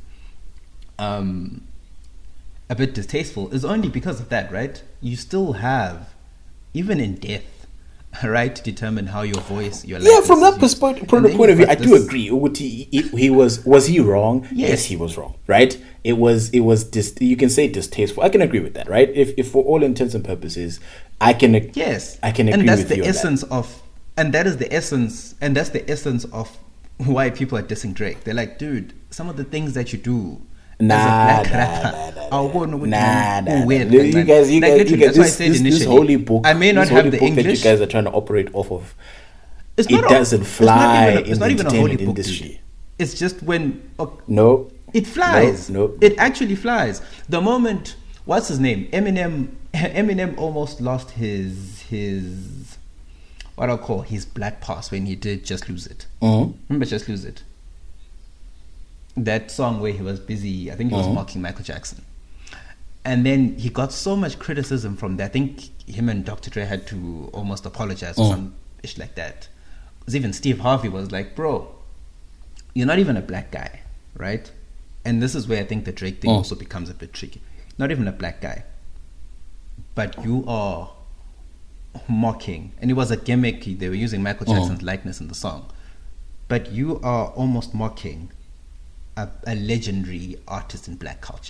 [SPEAKER 1] a bit distasteful is only because of that, right? You still have, even in death, a right to determine how your voice, your likeness
[SPEAKER 3] from that point of view, I do agree. Was he wrong? Yes, he was wrong. Right? It was you can say distasteful. I can agree with that. Right? If for all intents and purposes, I can agree.
[SPEAKER 1] And that's the essence of, and that is the essence, and that's the essence of why people are dissing Drake. They're like, dude, some of the things that you do. You guys, this
[SPEAKER 3] holy book.
[SPEAKER 1] I may not have the English
[SPEAKER 3] that you guys are trying to operate off of. It doesn't fly in the entertainment industry.
[SPEAKER 1] It's just when
[SPEAKER 3] no,
[SPEAKER 1] it flies.
[SPEAKER 3] No,
[SPEAKER 1] it actually flies. The moment, what's his name? Eminem almost lost his what I'll call his black pass when he did Just Lose It. Remember Just Lose It? That song where he was busy, I think he was mocking Michael Jackson. And then he got so much criticism from that. I think him and Dr. Dre had to almost apologize or some ish like that. Because even Steve Harvey was like, bro, you're not even a black guy, right? And this is where I think the Drake thing also becomes a bit tricky. Not even a black guy. But you are mocking. And it was a gimmick. They were using Michael Jackson's likeness in the song. But you are almost mocking a legendary artist in black culture.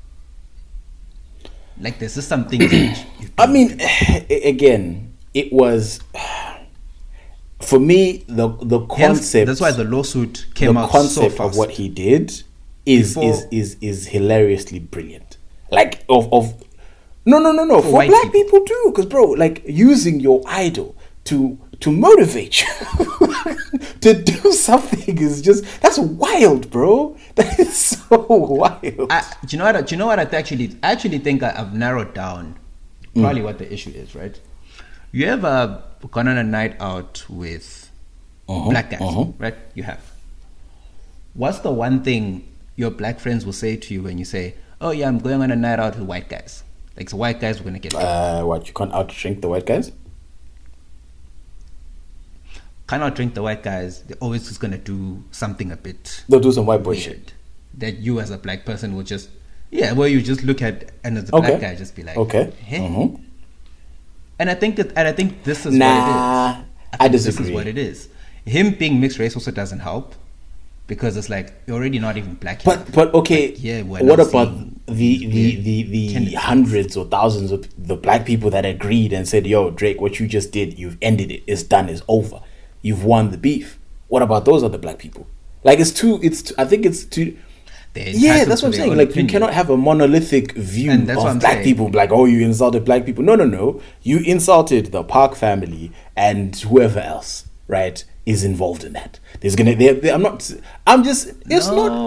[SPEAKER 1] Like this is something.
[SPEAKER 3] I mean, again, it was for me the concept.
[SPEAKER 1] That's why the lawsuit came out.
[SPEAKER 3] The concept
[SPEAKER 1] so fast.
[SPEAKER 3] of what he did is hilariously brilliant. Like of no for black people too, because bro, like using your idol to motivate you to do something is that's wild, bro. That is so wild.
[SPEAKER 1] Do you know what I actually think I've narrowed down probably what the issue is, right? You ever gone on a night out with black guys, right? You have. What's the one thing your black friends will say to you when you say, oh yeah, I'm going on a night out with white guys? Like, so white guys, we're going to get
[SPEAKER 3] what, you can't out-drink the white guys?
[SPEAKER 1] Cannot drink the white guys. They're always just going to do something a bit...
[SPEAKER 3] They'll do some white boy shit.
[SPEAKER 1] That you as a black person will just... Yeah, where you just look at... And as a black guy, just be like...
[SPEAKER 3] Okay.
[SPEAKER 1] Hey. And I think this is what it is.
[SPEAKER 3] I disagree.
[SPEAKER 1] This is what it is. Him being mixed race also doesn't help. Because it's like, you're already not even black yet.
[SPEAKER 3] But okay, what about the hundreds or thousands of the black people that agreed and said, yo, Drake, what you just did, you've ended it. It's done. It's over. You've won the beef. What about those other black people? Like, I think it's too... Yeah, that's what I'm saying. Like, you cannot have a monolithic view of black people. Like, oh, you insulted black people. No. You insulted the Park family and whoever else, right, is involved in that. There's gonna. It's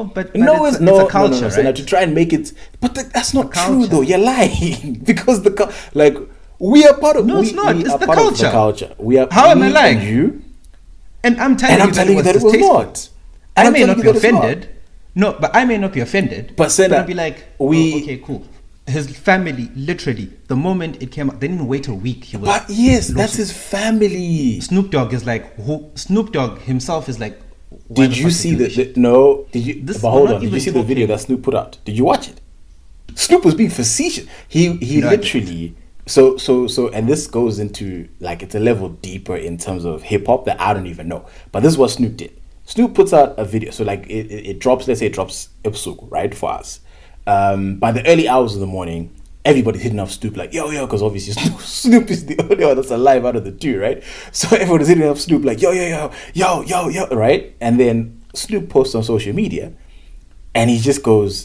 [SPEAKER 3] a culture, right? So to try and make it, but that's not true though. You're lying because we are part of.
[SPEAKER 1] No, it's not. It's the culture.
[SPEAKER 3] We are.
[SPEAKER 1] How am I lying?
[SPEAKER 3] You,
[SPEAKER 1] and I'm telling you that it was not. I may not be offended. No, but I may not be offended.
[SPEAKER 3] But Senna,
[SPEAKER 1] I'll be like, okay, cool. His family, literally, the moment it came out, they didn't wait a week. He was.
[SPEAKER 3] But yes, that's his family.
[SPEAKER 1] Snoop Dogg is like, Snoop Dogg himself is like.
[SPEAKER 3] Did you see no? Did you? But hold on. Did you see the video that Snoop put out? Did you watch it? Snoop was being facetious. He literally. So, and this goes into like it's a level deeper in terms of hip hop that I don't even know. But this is what Snoop did. Snoop puts out a video, so like it drops. Let's say it drops episode, right, for us. By the early hours of the morning, everybody's hitting up Snoop like yo, because obviously Snoop is the only one that's alive out of the two, right? So everybody's hitting up Snoop like yo, right? And then Snoop posts on social media, and he just goes,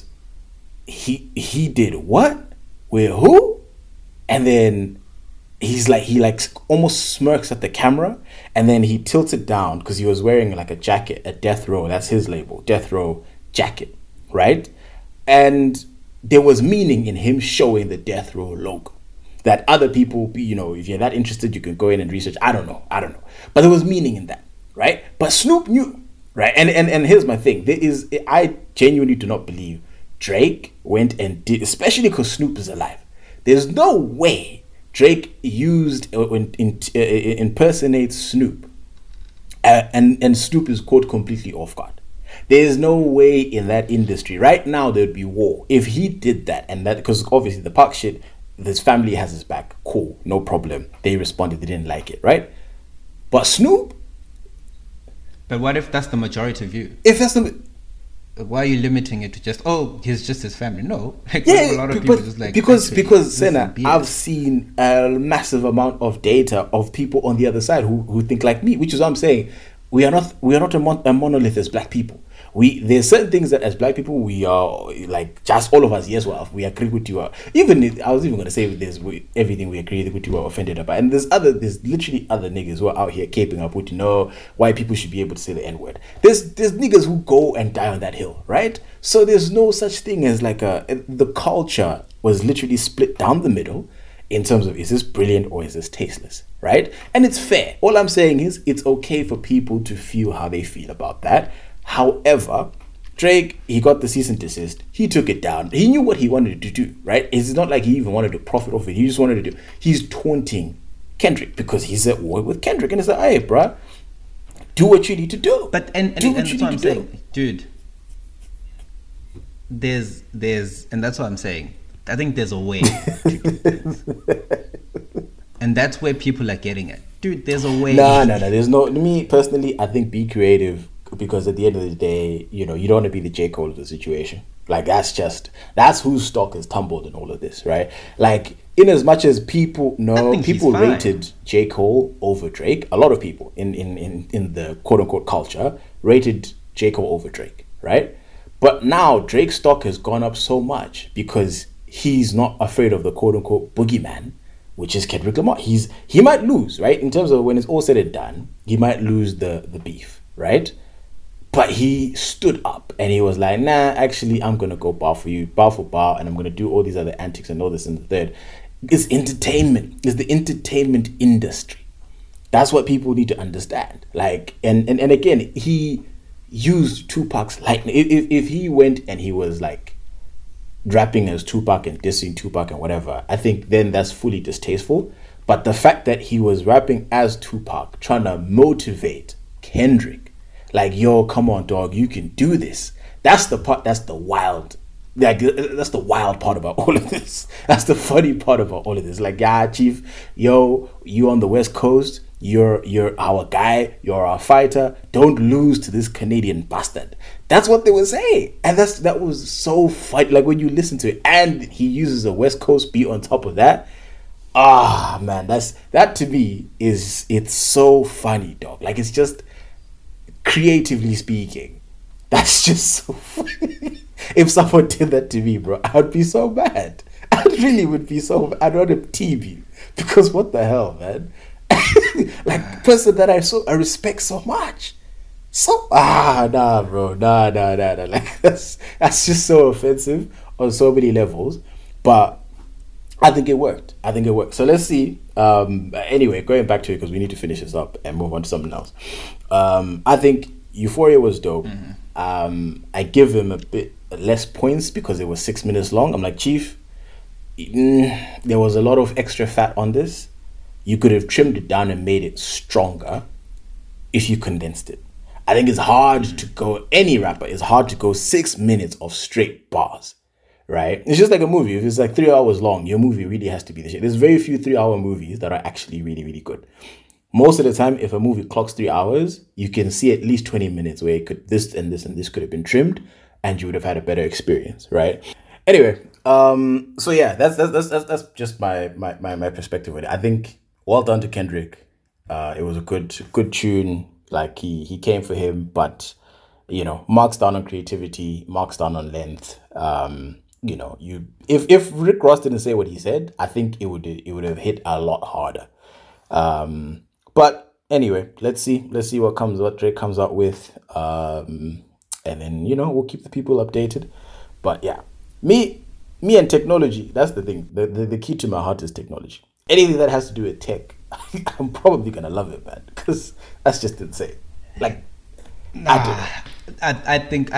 [SPEAKER 3] he did what? With who? And then he almost smirks at the camera, and then he tilts it down because he was wearing like a jacket, a Death Row, that's his label, Death Row jacket, right? And there was meaning in him showing the Death Row logo that other people, if you're that interested, you can go in and research. I don't know, but there was meaning in that, right? But Snoop knew, right? And here's my thing: I genuinely do not believe Drake went and did, especially because Snoop is alive. There's no way Drake used or impersonates Snoop, and Snoop is caught completely off guard. There's no way in that industry right now there'd be war if he did that, and that because obviously the Park shit, this family has his back. Cool, no problem. They responded, they didn't like it, right? But Snoop.
[SPEAKER 1] But what if that's the majority view?
[SPEAKER 3] If that's the
[SPEAKER 1] why are you limiting it to just he's just his family? No, like,
[SPEAKER 3] yeah,
[SPEAKER 1] a lot of people just like
[SPEAKER 3] because Senna, I've seen a massive amount of data of people on the other side who think like me, which is what I'm saying. We are not a monolith as black people. There's certain things that as black people we are like, just all of us. Yes, well, we agree with you. I was even gonna say there's everything we agree with you are offended about, and there's literally other niggas who are out here caping up with why people should be able to say the N-word. There's niggas who go and die on that hill, right? So there's no such thing as like the culture was literally split down the middle in terms of is this brilliant or is this tasteless, right? And it's fair. All I'm saying is it's okay for people to feel how they feel about that. However, Drake, he got the cease and desist. He took it down. He knew what he wanted to do, right? It's not like he even wanted to profit off it. He just wanted to do. He's taunting Kendrick because he's at war with Kendrick, and it's like, hey, bruh, do what you need to do.
[SPEAKER 1] But and that's what I'm saying, dude. There's and that's what I'm saying. I think there's a way to do things. And that's where people are getting it. Dude, there's a way.
[SPEAKER 3] No. There's no. Me personally, I think be creative, because at the end of the day, you don't want to be the J. Cole of the situation. Like that's whose stock has tumbled in all of this, right? Like, in as much as people rated J. Cole over Drake, a lot of people in the quote unquote culture rated J. Cole over Drake, right? But now Drake's stock has gone up so much because he's not afraid of the quote unquote boogeyman, which is Kendrick Lamar. He might lose, right? In terms of when it's all said and done, he might lose the beef, right? But he stood up and he was like, nah, actually, I'm going to go bar for you, bar for bar, and I'm going to do all these other antics and all this and the third. It's entertainment. It's the entertainment industry. That's what people need to understand. Like, and again, he used Tupac's lightning. If he went and he was like rapping as Tupac and dissing Tupac and whatever, I think then that's fully distasteful. But the fact that he was rapping as Tupac, trying to motivate Kendrick, like, yo, come on, dog, you can do this. That's the part. That's the wild part about all of this. That's the funny part about all of this. Like, yeah, chief, yo, you on the West Coast, you're our guy, you're our fighter. Don't lose to this Canadian bastard. That's what they were saying, and that was so funny. Like, when you listen to it, and he uses a West Coast beat on top of that. Ah, man, that to me it's so funny, dog. Like, it's just, creatively speaking, that's just so funny. if someone did that to me, bro, I would be so mad. I really would be so mad. I'd rather team you. Because what the hell, man? Like, person that I respect so much. Nah, bro. Nah. Like, that's just so offensive on so many levels. But I think it worked. So let's see. Anyway, going back to it, because we need to finish this up and move on to something else. I think Euphoria was dope. I give him a bit less points because it was 6 minutes long. I'm like, Chief, there was a lot of extra fat on this. You could have trimmed it down and made it stronger if you condensed it. I think it's hard to go, any rapper, it's hard to go 6 minutes of straight bars, right? It's just like a movie. If it's like 3 hours long, your movie really has to be the shit. There's very few 3-hour movies that are actually really, really good. Most of the time, if a movie clocks 3 hours, you can see at least 20 minutes where it could, this and this and this could have been trimmed and you would have had a better experience, right? Anyway, so yeah, that's just my perspective with it. I think well done to Kendrick. It was a good tune. Like he came for him, but you know, marks down on creativity, marks down on length. You know, if Rick Ross didn't say what he said, I think it would have hit a lot harder. But anyway, let's see what Drake comes out with. And then, you know, we'll keep the people updated. But yeah, me and technology, that's the thing. The key to my heart is technology. Anything that has to do with tech, I'm probably gonna love it, man, because that's just insane. Like,
[SPEAKER 1] I think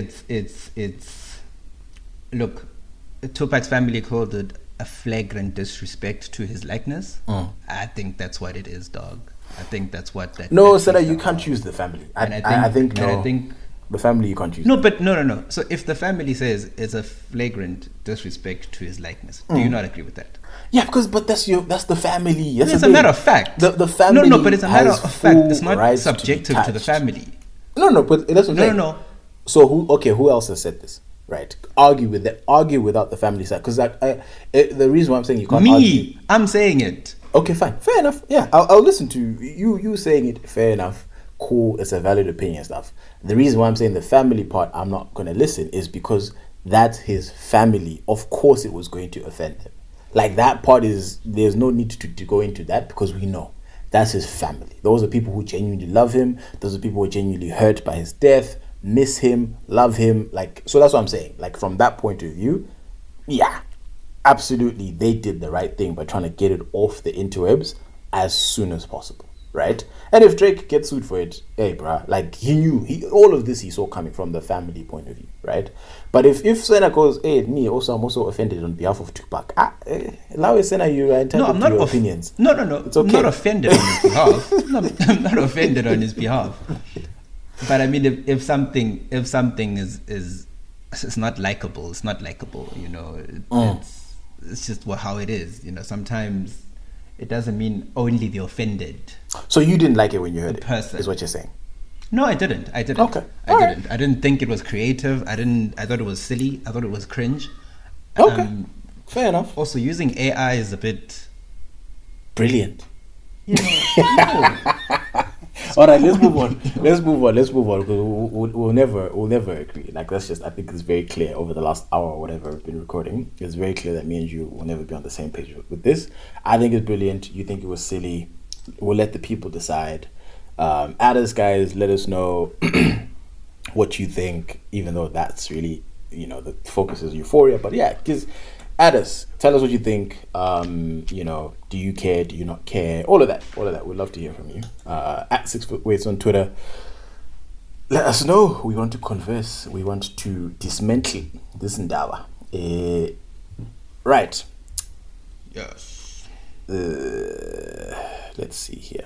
[SPEAKER 1] it's look, Tupac's family called it a flagrant disrespect to his likeness. I think that's what it is, dog. I think that's what that.
[SPEAKER 3] No, Senna, you can't choose the family. I think the family you can't choose.
[SPEAKER 1] No, but no. So if the family says it's a flagrant disrespect to his likeness, do you not agree with that?
[SPEAKER 3] Yeah, that's the family. That's
[SPEAKER 1] it's a matter of fact.
[SPEAKER 3] The family.
[SPEAKER 1] No, but it's a matter of fact. It's not subjective to the family.
[SPEAKER 3] No, but that's what I'm saying.
[SPEAKER 1] No.
[SPEAKER 3] So who else has said this? Right, argue without the family side, because the reason why I'm saying you can't argue.
[SPEAKER 1] I'm saying it.
[SPEAKER 3] Okay, fine, fair enough. Yeah, I'll listen to you saying it. Fair enough, cool. It's a valid opinion and stuff. The reason why I'm saying the family part, I'm not gonna listen, is because that's his family. Of course, it was going to offend him. Like, that part there's no need to go into that, because we know that's his family. Those are people who genuinely love him. Those are people who are genuinely hurt by his death, miss him, love him. Like, so that's what I'm saying. Like, from that point of view, yeah, absolutely, they did the right thing by trying to get it off the interwebs as soon as possible, right? And if Drake gets sued for it, hey, bruh, like, he knew all of this he saw coming from the family point of view, right? But if Senna goes, hey, I'm also offended on behalf of Tupac, allow it, Senna, you are entitled to your opinions.
[SPEAKER 1] No,
[SPEAKER 3] it's okay.
[SPEAKER 1] I'm not offended on his behalf. I'm not offended on his behalf. But I mean, if something is it's not likable, you know. It's just how it is, you know. Sometimes it doesn't mean only the offended.
[SPEAKER 3] So you didn't like it when you heard
[SPEAKER 1] person.
[SPEAKER 3] Is what you're saying?
[SPEAKER 1] No, I didn't.
[SPEAKER 3] Okay.
[SPEAKER 1] I didn't think it was creative. I thought it was silly. I thought it was cringe.
[SPEAKER 3] Okay. Fair enough.
[SPEAKER 1] Also, using AI is a bit
[SPEAKER 3] brilliant.
[SPEAKER 1] You know,
[SPEAKER 3] All right, let's move on. Because we'll never agree. Like, that's just, I think it's very clear over the last hour or whatever we've been recording. It's very clear that me and you will never be on the same page with this. I think it's brilliant. You think it was silly. We'll let the people decide. Add us, guys. Let us know what you think, even though that's really, you know, the focus is Euphoria. But yeah, because add us. Tell us what you think. You know, do you care? Do you not care? All of that. We'd love to hear from you. At 6 Foot Weights on Twitter. Let us know. We want to converse. We want to dismantle this Ndawa. Right.
[SPEAKER 1] yes.
[SPEAKER 3] Let's see here.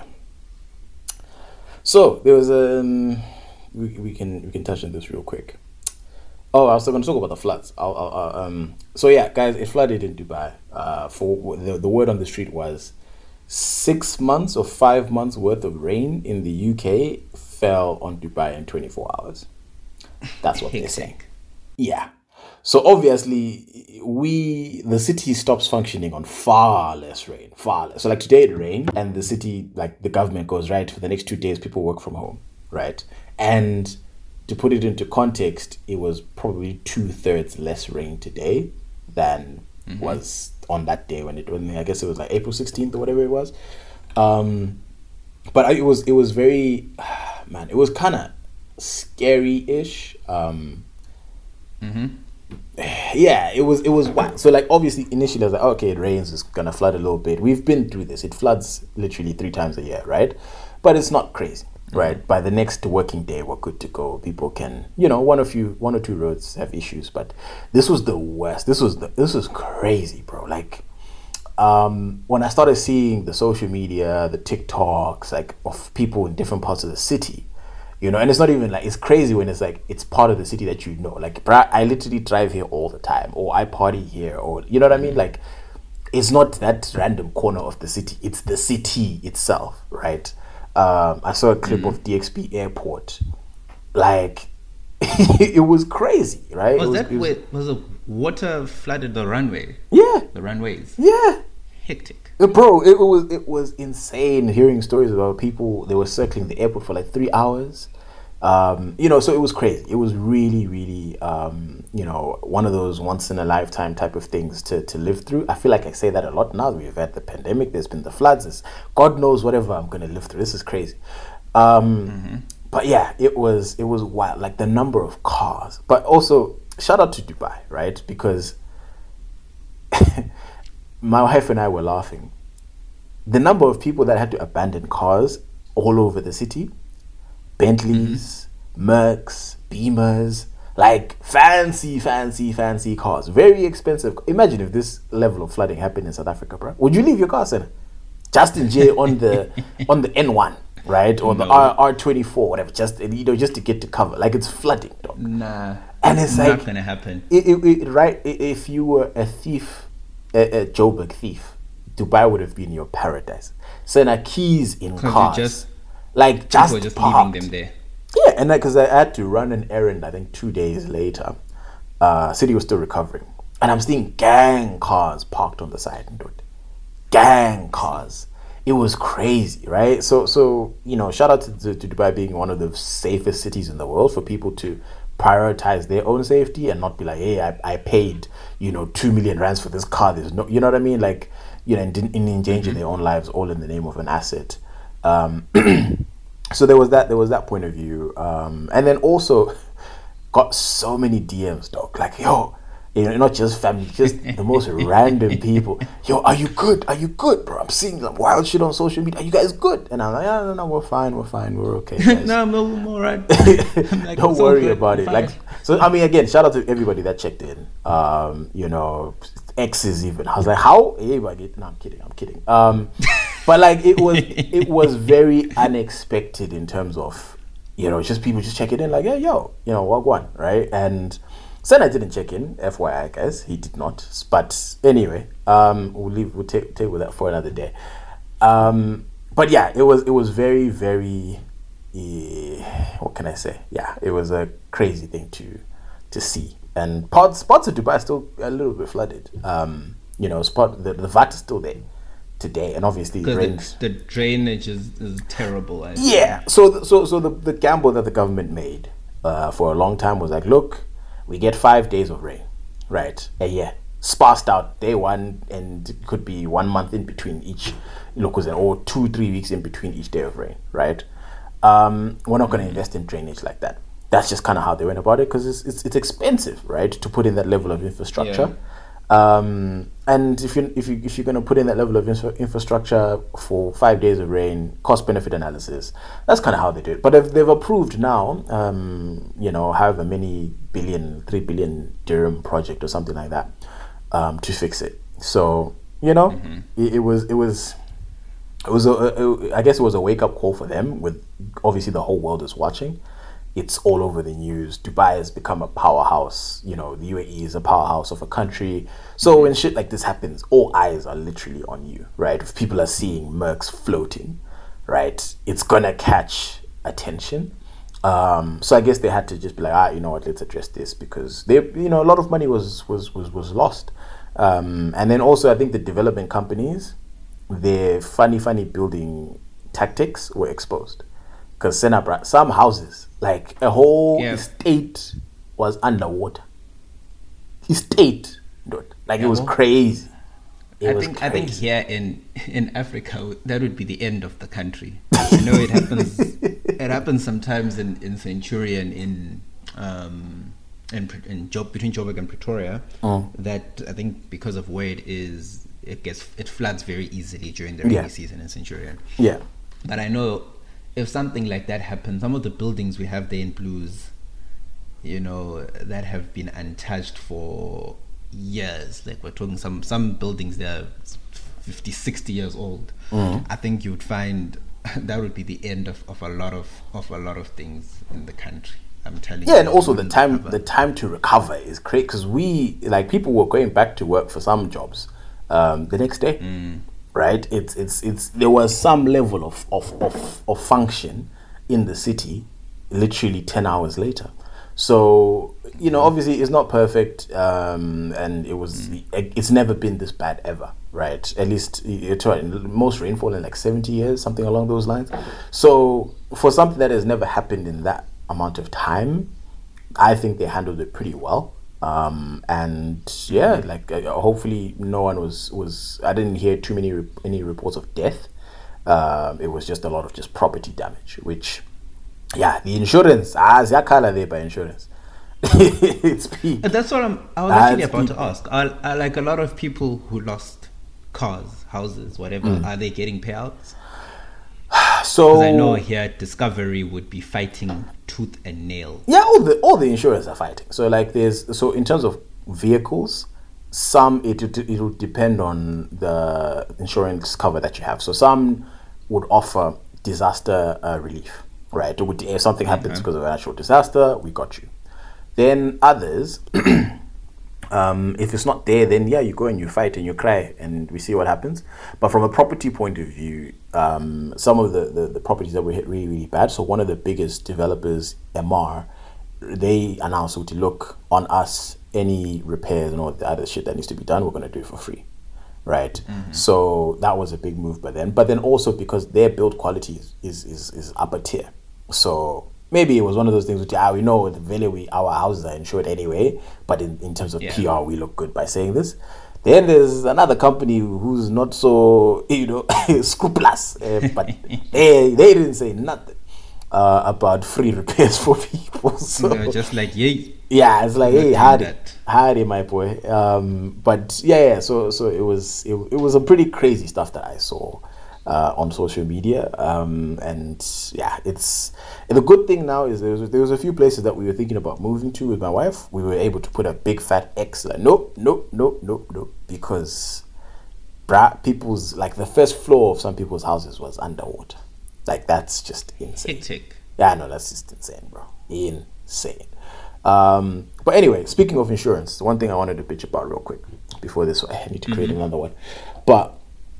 [SPEAKER 3] So there was we can touch on this real quick. Oh, I was going to talk about the floods. So yeah, guys, it flooded in Dubai. For the word on the street was 6 months or 5 months worth of rain in the UK fell on Dubai in 24 hours. That's what they're saying. Yeah. So obviously, the city stops functioning on far less rain, far less. So like today it rained, and the city, like the government goes, right, for the next 2 days, people work from home, right? And to put it into context, it was probably 2/3 less rain today than was on that day when I guess it was like April 16th or whatever it was. But it was very, man, it was kind of scary-ish. Yeah, it was wild. So like obviously initially I was like, okay, it rains, it's gonna flood a little bit. We've been through this. It floods literally 3 times a year, right? But it's not crazy, right? By the next working day, we're good to go. People can, one or two roads have issues, but this was the worst. This was crazy, bro. Like, when I started seeing the social media, the TikToks, like of people in different parts of the city, and it's not even like, it's crazy when it's like, it's part of the city that like, bruh, I literally drive here all the time, or I party here, or, you know what I mean? Like, it's not that random corner of the city, it's the city itself, right? I saw a clip of DXB Airport. Like, it was crazy, right?
[SPEAKER 1] Was the water flooded the runway?
[SPEAKER 3] Yeah.
[SPEAKER 1] The runways?
[SPEAKER 3] Yeah.
[SPEAKER 1] Hectic.
[SPEAKER 3] Bro, it was insane hearing stories about people, they were circling the airport for like 3 hours. So it was crazy. It was really, really, one of those once in a lifetime type of things to live through. I feel like I say that a lot now. We've had the pandemic, there's been the floods, God knows whatever I'm going to live through. This is crazy. But yeah, it was wild, like the number of cars. But also, shout out to Dubai, right? Because my wife and I were laughing. The number of people that had to abandon cars all over the city, Bentleys, Mercs, Beamers, like fancy cars, very expensive. Imagine if this level of flooding happened in South Africa, bro. Would you leave your car, Senna? Just in jail on the N1, right, or the R24, whatever, just to get to cover. Like, it's flooding, dog.
[SPEAKER 1] Nah,
[SPEAKER 3] and it's like,
[SPEAKER 1] not gonna happen.
[SPEAKER 3] Right? If you were a thief, a Joburg thief, Dubai would have been your paradise. Senna, keys in cars.
[SPEAKER 1] Just
[SPEAKER 3] parked.
[SPEAKER 1] leaving them there.
[SPEAKER 3] Yeah, and because I had to run an errand, I think 2 days later, city was still recovering, and I'm seeing gang cars parked on the side, dude. Gang cars. It was crazy, right? So shout out to Dubai being one of the safest cities in the world, for people to prioritize their own safety and not be like, hey, I paid 2 million rands for this car. There's no, you know what I mean? Like, and endangering their own lives, all in the name of an asset. So there was that point of view, and then also got so many DMs, dog. Like, yo, not just family, just the most random people. Yo, are you good, bro? I'm seeing like wild shit on social media. Are you guys good? And I'm like, no, we're fine, we're okay, guys.
[SPEAKER 1] No, I'm all right.
[SPEAKER 3] Like, don't worry about it. Like, so I mean, again, shout out to everybody that checked in. Exes even. I was like, how? Hey, no, I'm kidding. But like, it was very unexpected in terms of, just people just checking in, like, hey, what one, right? And Senna didn't check in, FYI, guys. He did not. But anyway, we'll take with that for another day. But yeah, it was very, very, what can I say? Yeah, it was a crazy thing to see. And spots of Dubai are still a little bit flooded. The VAT is still there today, and obviously
[SPEAKER 1] the drainage is terrible.
[SPEAKER 3] So the gamble that the government made for a long time was like, look, we get 5 days of rain, right, a year, sparsed out day one, and it could be 1 month in between each, or 2-3 weeks in between each day of rain, right? We're not going to invest in drainage like that. That's just kind of how they went about it, because it's expensive, right, to put in that level of infrastructure. And if you're going to put in that level of infrastructure for 5 days of rain, cost benefit analysis, that's kind of how they do it. But if they've approved now, however many billion, 3 billion dirham project or something like that, to fix it. So it was I guess it was a wake up call for them. With obviously the whole world is watching. It's all over the news. Dubai has become a powerhouse. The UAE is a powerhouse of a country. So when shit like this happens, all eyes are literally on you, right? If people are seeing Mercs floating, right, it's gonna catch attention. So I guess they had to just be like, you know what, let's address this, because they, a lot of money was lost. And then also, I think the development companies, their funny building tactics were exposed. because some houses, like a whole estate, was underwater. Estate, dude. Like it was crazy.
[SPEAKER 1] I think here in Africa that would be the end of the country. I know it happens. It happens sometimes in Centurion between Joburg and Pretoria. That I think because of where it is, it floods very easily during the rainy season in Centurion.
[SPEAKER 3] Yeah.
[SPEAKER 1] But I know if something like that happens, some of the buildings we have there in Blues, that have been untouched for years, like we're talking some buildings that are 50, 60 years old. I think you would find that would be the end of a lot of things in the country. I'm telling you.
[SPEAKER 3] Yeah, and also the time to recover is great, because people were going back to work for some jobs the next day. Right? It's there was some level of function in the city literally 10 hours later. So, obviously it's not perfect, and it's never been this bad ever, right? At least most rainfall in like 70 years, something along those lines. So for something that has never happened in that amount of time, I think they handled it pretty well. Hopefully no one was I didn't hear too many any reports of death. It was just a lot of just property damage, which the insurance ziyakhala there by insurance. It's peak.
[SPEAKER 1] That's what I was actually about to ask. Are like a lot of people who lost cars, houses, whatever, are they getting payouts? So I know here Discovery would be fighting tooth and nail.
[SPEAKER 3] Yeah, all the insurers are fighting. So in terms of vehicles, some it will depend on the insurance cover that you have. So some would offer disaster relief, right? If something happens because of a natural disaster, we got you. Then others, if it's not there, then you go and you fight and you cry and we see what happens. But from a property point of view, some of the properties that were hit really, really bad. So one of the biggest developers, MR, they announced, look, on us, any repairs and all the other shit that needs to be done, we're going to do it for free, right? So that was a big move by them. But then also because their build quality is upper tier. So maybe it was one of those things which we know the value our houses are insured anyway, but in terms of PR, we look good by saying this. Then there's another company who's not so scrupulous, but they didn't say nothing about free repairs for people. So
[SPEAKER 1] just like
[SPEAKER 3] it's like hard my boy. But so it was a pretty crazy stuff that I saw on social media, and it's the good thing now is there was a few places that we were thinking about moving to with my wife. We were able to put a big fat X, like nope, because people's like the first floor of some people's houses was underwater. Like that's just insane.
[SPEAKER 1] Hectic.
[SPEAKER 3] Yeah, no, that's just insane, bro. Insane. But anyway, speaking of insurance, one thing I wanted to bitch about real quick before this, I need to create another one. But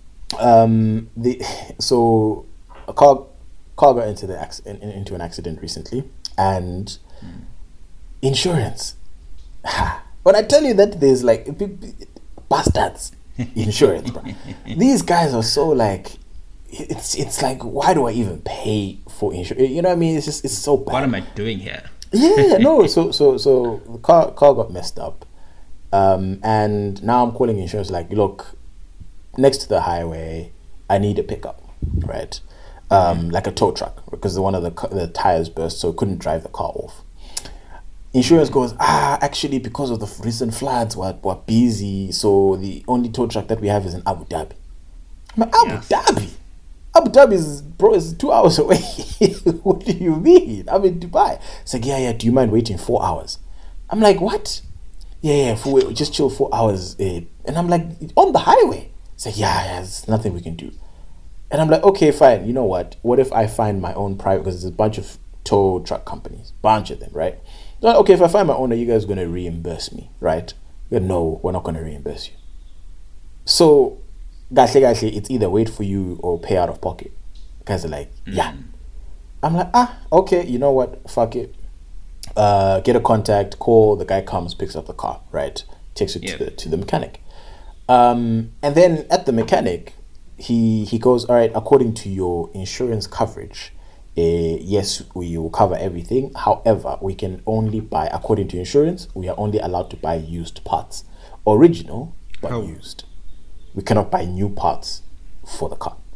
[SPEAKER 3] so a car got into an accident recently, and insurance. When I tell you that there's like bastards insurance, bro. These guys are so like it's like, why do I even pay for insurance? You know what I mean? It's so bad.
[SPEAKER 1] What am I doing here?
[SPEAKER 3] Yeah, no. So the car got messed up, and now I'm calling insurance. Like, look, next to the highway, I need a pickup, right? Like a tow truck, because one of the tires burst, so it couldn't drive the car off. Insurance goes, actually, because of the recent floods, we're busy, so the only tow truck that we have is in Abu Dhabi. I'm like, Dhabi? Abu Dhabi is 2 hours away. What do you mean? I'm in Dubai. It's like, yeah, do you mind waiting 4 hours? I'm like, what? Yeah, just chill 4 hours. And I'm like, on the highway? It's like, yeah, there's nothing we can do. And I'm like, okay, fine. You know what? What if I find my own private, because there's a bunch of tow truck companies, bunch of them, right? Like, okay, if I find my own, are you guys going to reimburse me, right? No, we're not going to reimburse you. So, it's either wait for you or pay out of pocket. Guys are like, yeah. I'm like, okay, you know what? Fuck it. Get a contact, call, the guy comes, picks up the car, right? Takes it to the mechanic. And then at the mechanic, he goes, all right, according to your insurance coverage, yes, we will cover everything. However, we can only buy, according to insurance, we are only allowed to buy used parts. Original, but used. We cannot buy new parts for the car.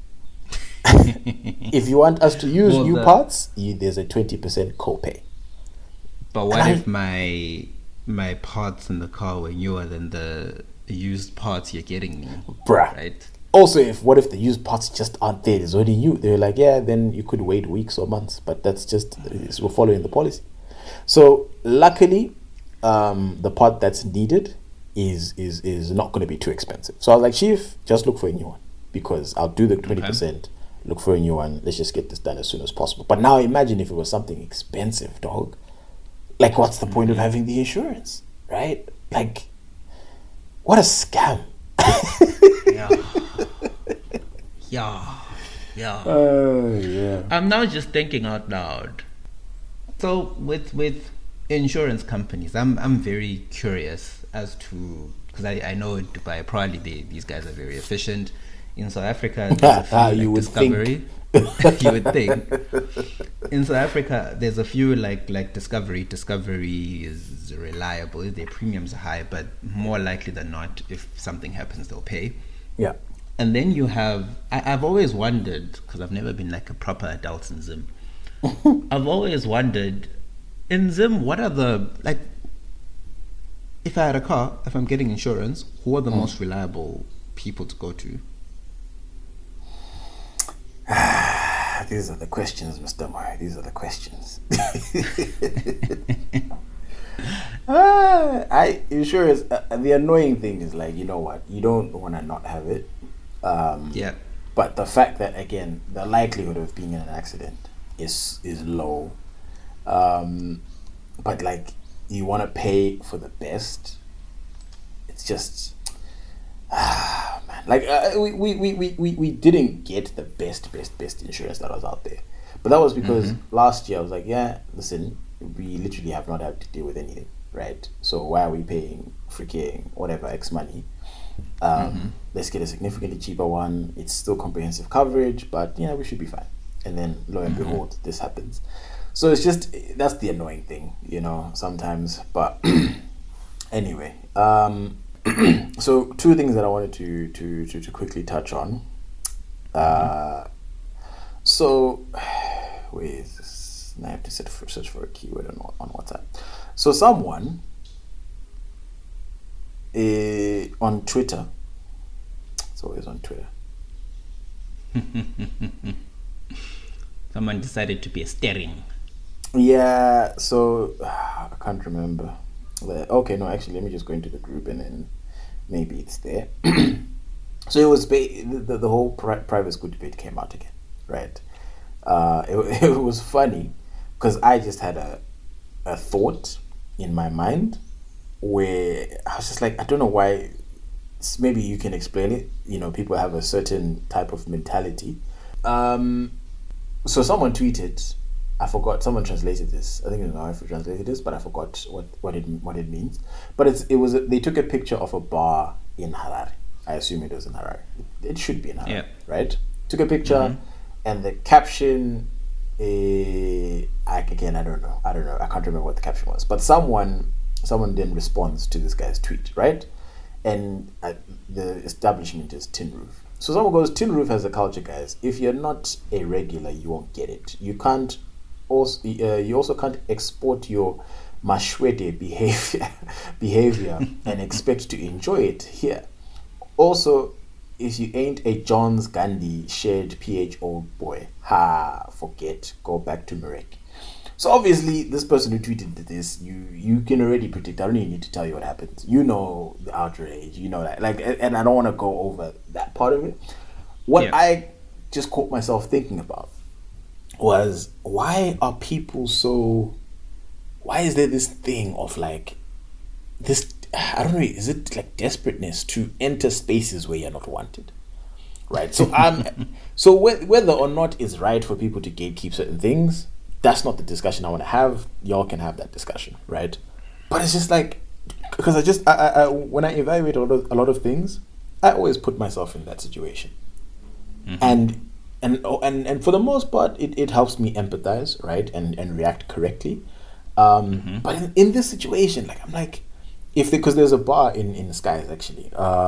[SPEAKER 3] If you want us to use new parts, there's a 20% copay.
[SPEAKER 1] But what if my parts in the car were newer than the used parts you're getting?
[SPEAKER 3] Bruh.
[SPEAKER 1] Right?
[SPEAKER 3] Also, what if the used parts just aren't there? It's already new. They're like, yeah, then you could wait weeks or months. But that's just, we're following the policy. So luckily, the part that's needed is not going to be too expensive. So I was like, Chief, just look for a new one, because I'll do the 20%. Okay. Look for a new one. Let's just get this done as soon as possible. But now imagine if it was something expensive, dog. Like, what's the point of having the insurance, right? Like, what a scam.
[SPEAKER 1] Yeah. I'm now just thinking out loud. So with insurance companies, I'm very curious as to, because I know in Dubai probably these guys are very efficient. In South Africa, there's a few, like, Discovery. You would think. In South Africa, there's a few like Discovery. Discovery is reliable. Their premiums are high, but more likely than not, if something happens, they'll pay.
[SPEAKER 3] Yeah.
[SPEAKER 1] And then you have, I've always wondered, because I've never been like a proper adult in Zim. I've always wondered, in Zim, what are the, like, if I had a car, if I'm getting insurance, who are the most reliable people to go to?
[SPEAKER 3] These are the questions, Mr. Murray. These are the questions. Insurance, the annoying thing is, like, you know what? You don't want to not have it.
[SPEAKER 1] Yeah.
[SPEAKER 3] But the fact that, again, the likelihood of being in an accident is low. But, like, you want to pay for the best. It's just... man, like, we didn't get the best insurance that was out there, but that was because last year I was like, yeah, listen, we literally have not had to deal with anything, right? So why are we paying freaking whatever X money? Let's get a significantly cheaper one. It's still comprehensive coverage, but yeah, we should be fine. And then lo and behold, this happens. So it's just, that's the annoying thing, you know, sometimes. But anyway, so two things that I wanted to quickly touch on. So wait, I have to search for a keyword on WhatsApp. So someone on Twitter, it's always on Twitter.
[SPEAKER 1] Someone decided to be a steering.
[SPEAKER 3] Yeah, so I can't remember. Okay, no, actually, let me just go into the group and then maybe it's there. So it was the whole private school debate came out again, right? It was funny because I just had a thought in my mind where I was just like, I don't know why. Maybe you can explain it. You know, people have a certain type of mentality. So someone tweeted, I forgot, someone translated this. I think it's Naif who translated this, but I forgot what it means. But they took a picture of a bar in Harare. I assume it was in Harare. It should be in Harare, yeah. Right? Took a picture, and the caption, I don't know. I can't remember what the caption was. But someone then responds to this guy's tweet, right? And the establishment is Tin Roof. So someone goes, Tin Roof has a culture, guys. If you're not a regular, you won't get it. You also can't export your mashwede behavior and expect to enjoy it here. Also, if you ain't a Johns Gandhi shared PH old boy, forget, go back to Marek. So obviously, this person who tweeted this, you can already predict. I don't even need to tell you what happens. You know the outrage. You know that. Like, and I don't want to go over that part of it. What I just caught myself thinking about was, why are people so? Why is there this thing of like this? I don't know. Is it like desperateness to enter spaces where you're not wanted? Right. So so whether or not it's right for people to gatekeep certain things, that's not the discussion I want to have. Y'all can have that discussion, right? But it's just like, because I when I evaluate a lot of things, I always put myself in that situation. And and for the most part, it helps me empathize, right, and react correctly. But in this situation, like I'm like, because there's a bar in Skies actually,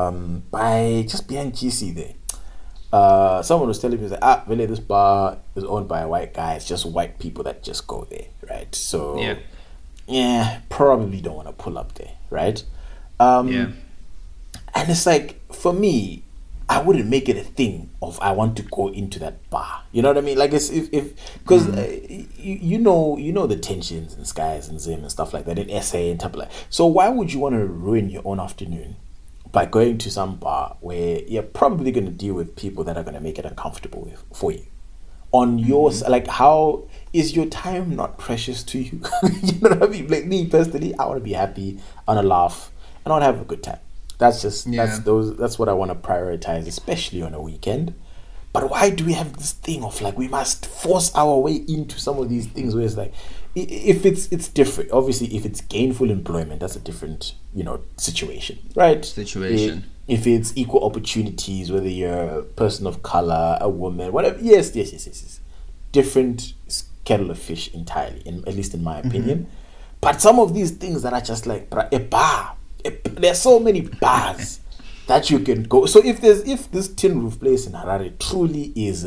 [SPEAKER 3] by just behind GC there. Someone was telling me that really this bar is owned by a white guy. It's just white people that just go there, right? So yeah, probably don't want to pull up there, right? And it's like, for me, I wouldn't make it a thing of I want to go into that bar. You know what I mean? Like, it's because you know the tensions in Skies and Zim and stuff like that in SA and stuff like. So why would you want to ruin your own afternoon by going to some bar where you're probably going to deal with people that are going to make it uncomfortable for you? On your like, how is your time not precious to you? You know what I mean? Like, me personally, I want to be happy, I want to laugh, and I want to have a good time. That's just that's what I want to prioritize, especially on a weekend. But why do we have this thing of like we must force our way into some of these things where it's like, if it's different. Obviously, if it's gainful employment, that's a different situation, right? If it's equal opportunities, whether you're a person of color, a woman, whatever, yes. Different kettle of fish entirely, at least in my opinion. But some of these things that are just like a bar. There's so many bars that you can go. So if this tin roof place in Harare truly is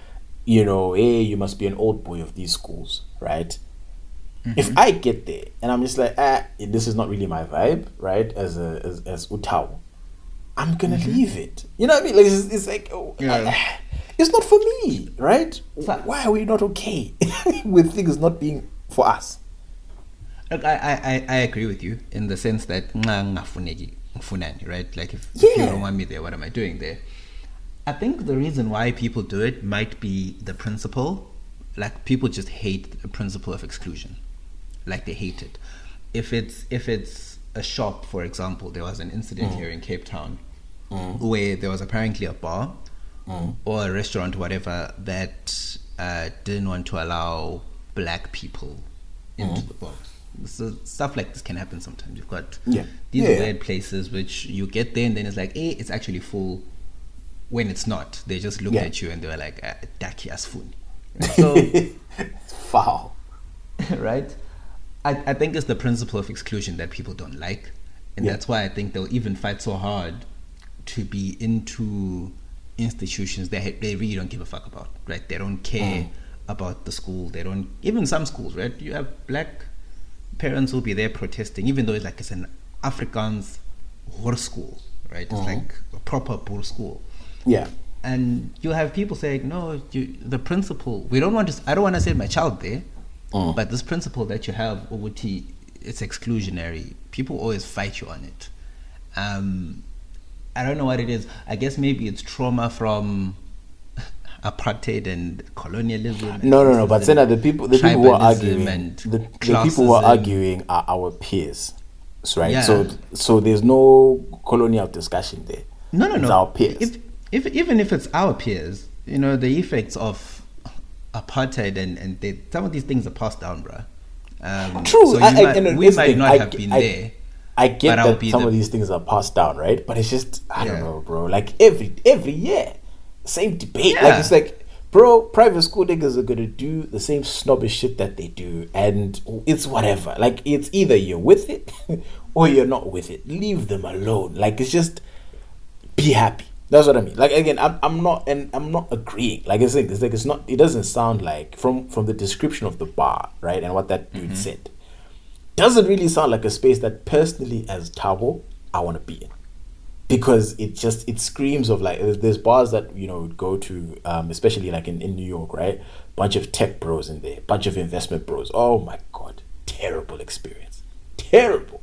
[SPEAKER 3] hey, you must be an old boy of these schools, right? If I get there and I'm just like, this is not really my vibe, right? As Utau, I'm gonna leave it. You know what I mean? Like, it's like, it's not for me, right? Why are we not okay with things not being for us?
[SPEAKER 1] Look, I agree with you in the sense that right? Like, if you don't want me there, what am I doing there? I think the reason why people do it might be the principle. Like, people just hate the principle of exclusion. Like, they hate it. If it's a shop, for example, there was an incident here in Cape Town where there was apparently a bar or a restaurant, whatever, that didn't want to allow black people into the bar. So stuff like this can happen sometimes. You've got these weird places which you get there and then it's like, it's actually full, when it's not. They just look at you and they're like, Dakias fun. So
[SPEAKER 3] foul.
[SPEAKER 1] Right? I think it's the principle of exclusion that people don't like. And that's why I think they'll even fight so hard to be into institutions they really don't give a fuck about, right? They don't care about the school. They don't, even some schools, right? You have black parents will be there protesting, even though it's an Afrikaans horse school, right? It's like a proper poor school.
[SPEAKER 3] Yeah.
[SPEAKER 1] And you have people saying, no, the principal, I don't want to send my child there, but this principle that you have, it's exclusionary. People always fight you on it. I don't know what it is. I guess maybe it's trauma from apartheid and colonialism.
[SPEAKER 3] No. But then the people who are arguing, the people who are arguing are our peers, right? Yeah. So there's no colonial discussion there.
[SPEAKER 1] No.
[SPEAKER 3] It's our peers.
[SPEAKER 1] Even if it's our peers, the effects of apartheid and some of these things are passed down, bruh.
[SPEAKER 3] True.
[SPEAKER 1] So we might not have been there.
[SPEAKER 3] I get that some of these things are passed down, right? But it's just, I don't know, bro. Like every year, same debate. Yeah. Like, it's like, bro, private school niggas are gonna do the same snobbish shit that they do, and it's whatever. Like, it's either you're with it or you're not with it. Leave them alone. Like, it's just, be happy. That's what I mean. Like, again, I'm not agreeing. Like, it's not. It doesn't sound like from the description of the bar, right, and what that dude said, doesn't really sound like a space that personally, as Tabo, I want to be in, because it screams of like, there's bars that would go to, especially like in New York, right? Bunch of tech bros in there, bunch of investment bros. Oh my god, terrible experience, terrible,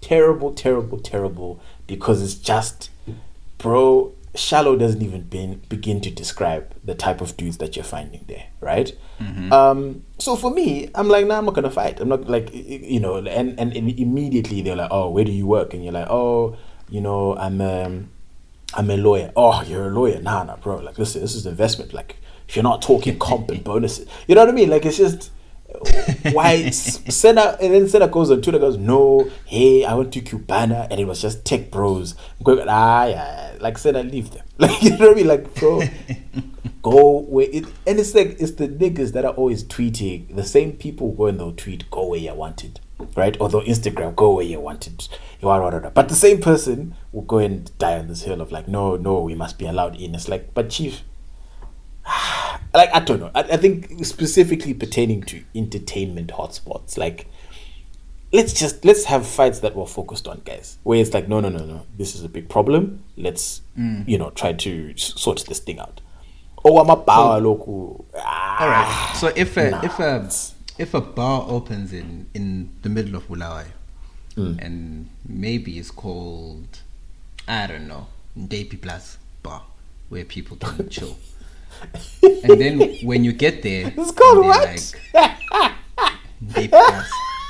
[SPEAKER 3] because it's just, bro. Shallow doesn't even begin to describe the type of dudes that you're finding there, right? So for me, I'm like, nah, I'm not gonna fight. I'm not like, and immediately they're like, oh, where do you work? And you're like, oh, I'm a lawyer. Oh, you're a lawyer? Nah, bro. Like, listen, this is investment. Like, if you're not talking comp and bonuses, you know what I mean? Like, it's just, why Senna, and then Senna goes on Twitter, goes, no, hey, I went to Cubana and it was just tech bros. Like, Senna, leave them. Like, you know what I mean? Like, bro, go where it, and it's like it's the niggas that are always tweeting, the same people go and they'll tweet, go where you wanted, right? Or they'll Instagram, go where you wanted, but the same person will go and die on this hill of like, no, we must be allowed in. It's like, but chief, like, I don't know, I think specifically pertaining to entertainment hotspots, like, let's have fights that we're focused on, guys, where it's like, no, this is a big problem, let's try to sort this thing out. Oh, I'm a bar local.
[SPEAKER 1] All right. So if a bar opens in the middle of Bulawayo, and maybe it's called, I don't know, Ndepi Plus Bar, where people can chill, and then when you get there,
[SPEAKER 3] it's called what?
[SPEAKER 1] Like, Ndepi Plus.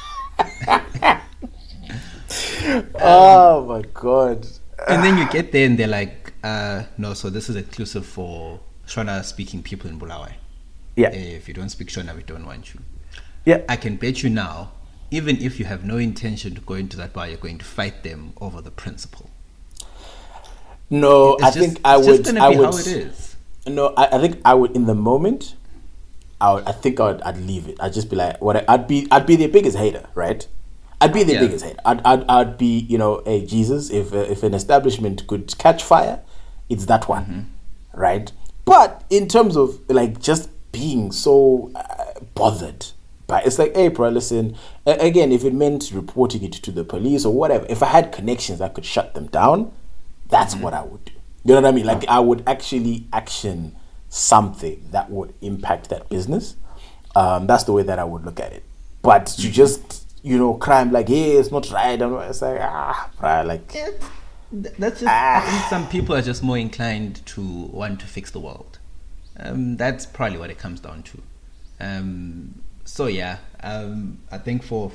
[SPEAKER 3] Oh my god!
[SPEAKER 1] And then you get there and they're like, no, so this is exclusive for Shona speaking people in Bulawayo.
[SPEAKER 3] Yeah.
[SPEAKER 1] If you don't speak Shona, we don't want you.
[SPEAKER 3] Yeah.
[SPEAKER 1] I can bet you now, even if you have no intention to go into that bar, you're going to fight them over the principle.
[SPEAKER 3] No, I think I would.
[SPEAKER 1] It's just gonna be how it is.
[SPEAKER 3] No, I think I would in the moment. I'd leave it. I'd just be like, I'd be their biggest hater, right? I'd be their biggest hater. I'd be, hey, Jesus, if an establishment could catch fire, it's that one, right? But in terms of like just being so bothered by, it's like, hey, bro, listen, again, if it meant reporting it to the police or whatever, if I had connections I could shut them down, that's what I would do. You know what I mean? Like, I would actually action something that would impact that business. That's the way that I would look at it. But to just crime like, hey, it's not right, it's like, like,
[SPEAKER 1] that's just, I think some people are just more inclined to want to fix the world. That's probably what it comes down to. So yeah, I think for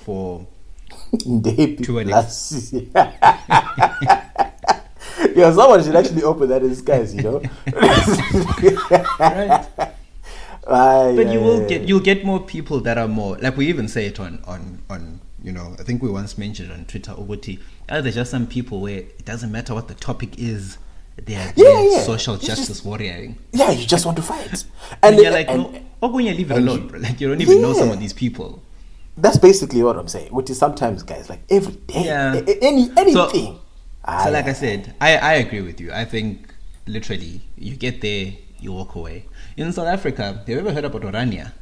[SPEAKER 3] yeah, someone should actually open that in skies,
[SPEAKER 1] right. But you'll get more people that are more, like, we even say it on I think we once mentioned on Twitter, there's just some people where it doesn't matter what the topic is, they're social justice warrioring.
[SPEAKER 3] Yeah, you just want to fight.
[SPEAKER 1] And you're like, when you leave it alone, bro. Like, you don't even know some of these people.
[SPEAKER 3] That's basically what I'm saying, which is sometimes, guys, like every day, anything.
[SPEAKER 1] So like I said, I agree with you. I think literally you get there, you walk away. In South Africa, have you ever heard about Orania?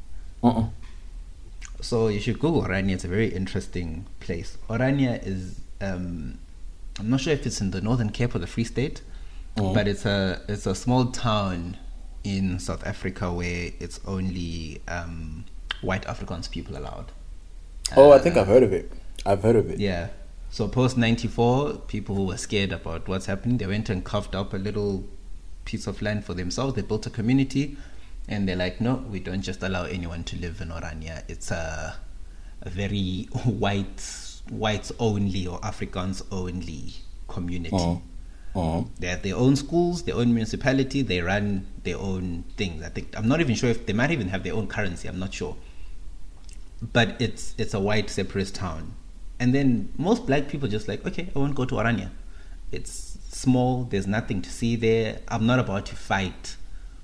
[SPEAKER 1] So you should Google Orania. It's a very interesting place. Orania is, I'm not sure if it's in the Northern Cape or the Free State, but it's a small town in South Africa where it's only white Afrikaans people allowed.
[SPEAKER 3] I think I've heard of it.
[SPEAKER 1] Yeah. So post 94, people who were scared about what's happening, they went and carved up a little piece of land for themselves. They built a community, and they're like, no, we don't just allow anyone to live in Orania. It's a very whites only or Afrikaans only community. They have their own schools, their own municipality. They run their own things. I'm not even sure if they might even have their own currency. I'm not sure, but it's a white separatist town. And then most black people just like, okay, I won't go to Orania. It's small. There's nothing to see there. I'm not about to fight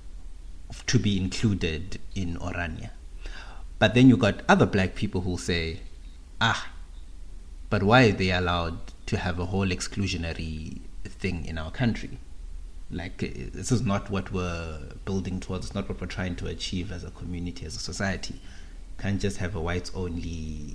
[SPEAKER 1] to be included in Orania. But then you got other black people who say, but why are they allowed to have a whole exclusionary thing in our country? Like, this is not what we're building towards. It's not what we're trying to achieve as a community, as a society. Can't just have a whites only,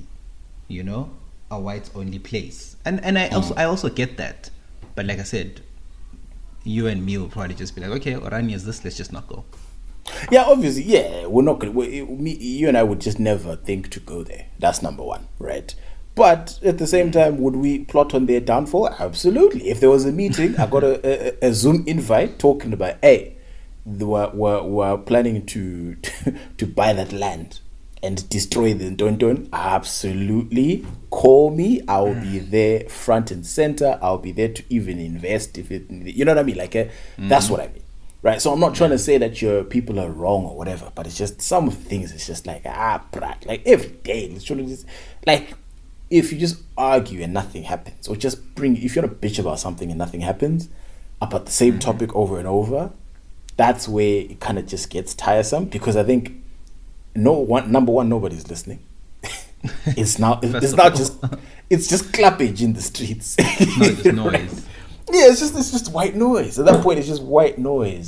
[SPEAKER 1] a whites only place. And I also get that. But like I said, you and me will probably just be like, okay, Orania is this, let's just not go.
[SPEAKER 3] Yeah, obviously, yeah, we're not gonna. You and I would just never think to go there. That's number one, right? But at the same time, would we plot on their downfall? Absolutely. If there was a meeting, I got a Zoom invite talking about, hey, we're planning to buy that land and destroy the Ndondon. Absolutely, call me. I'll be there front and center. I'll be there to even invest if it. You know what I mean? Like, that's what I mean. Right, so I'm not trying to say that your people are wrong or whatever, but it's just some things. It's just like like every day. It's just like if you just argue and nothing happens, or just if you're a bitch about something and nothing happens, about the same topic over and over, that's where it kind of just gets tiresome, because I think number one, nobody's listening. It's now it's just clappage in the streets.
[SPEAKER 1] It's not just noise.
[SPEAKER 3] Yeah, it's just white noise. At that point, it's just white noise.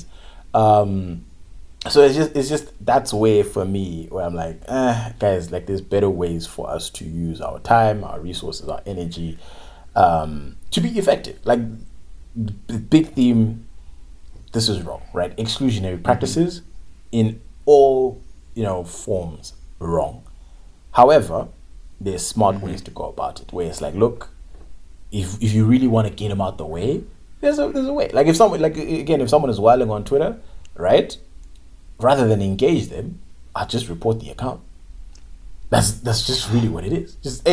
[SPEAKER 3] So it's just that's where for me where I'm like, guys, like there's better ways for us to use our time, our resources, our energy, to be effective. Like the big theme, this is wrong, right? Exclusionary practices in all forms wrong. However, there's smart ways to go about it. Where it's like, look, if you really want to get them out the way, there's a way. Like if someone is wilding on Twitter, right? Rather than engage them, I just report the account. That's just really what it is. Just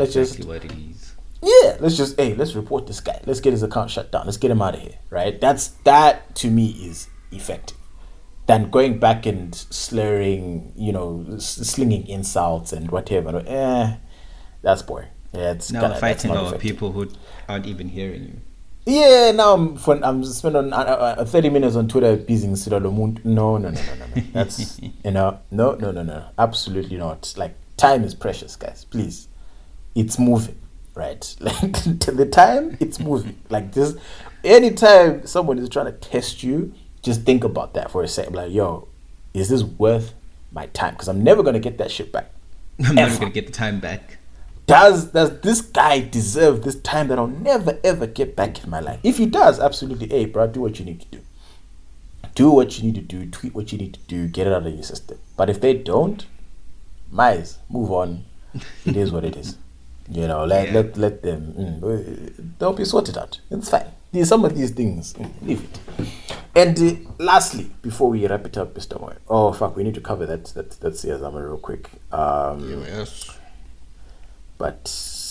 [SPEAKER 3] let's report this guy. Let's get his account shut down. Let's get him out of here. Right? That to me is effective. Than going back and slurring, slinging insults and whatever. That's boring. Yeah, it's
[SPEAKER 1] now fighting over people who aren't even hearing you.
[SPEAKER 3] Yeah, now I'm spending 30 minutes on Twitter abusing Sirolo Moon. No. That's no. Absolutely not. Like, time is precious, guys. Please, it's moving, right? Like the time, it's moving. Like this, anytime someone is trying to test you, just think about that for a second. Like, yo, is this worth my time? Because I'm never gonna get that shit back.
[SPEAKER 1] I'm never gonna get the time back.
[SPEAKER 3] Does this guy deserve this time that I'll never ever get back in my life? If he does, absolutely, hey bro, do what you need to do. Do what you need to do, tweet what you need to do, get it out of your system. But if they don't, move on. It is what it is. Let them they'll be sorted out. It's fine. Some of these things, leave it. And lastly, before we wrap it up, Mr. Moy. Oh fuck, we need to cover that Siyazama real quick.
[SPEAKER 1] Yes.
[SPEAKER 3] But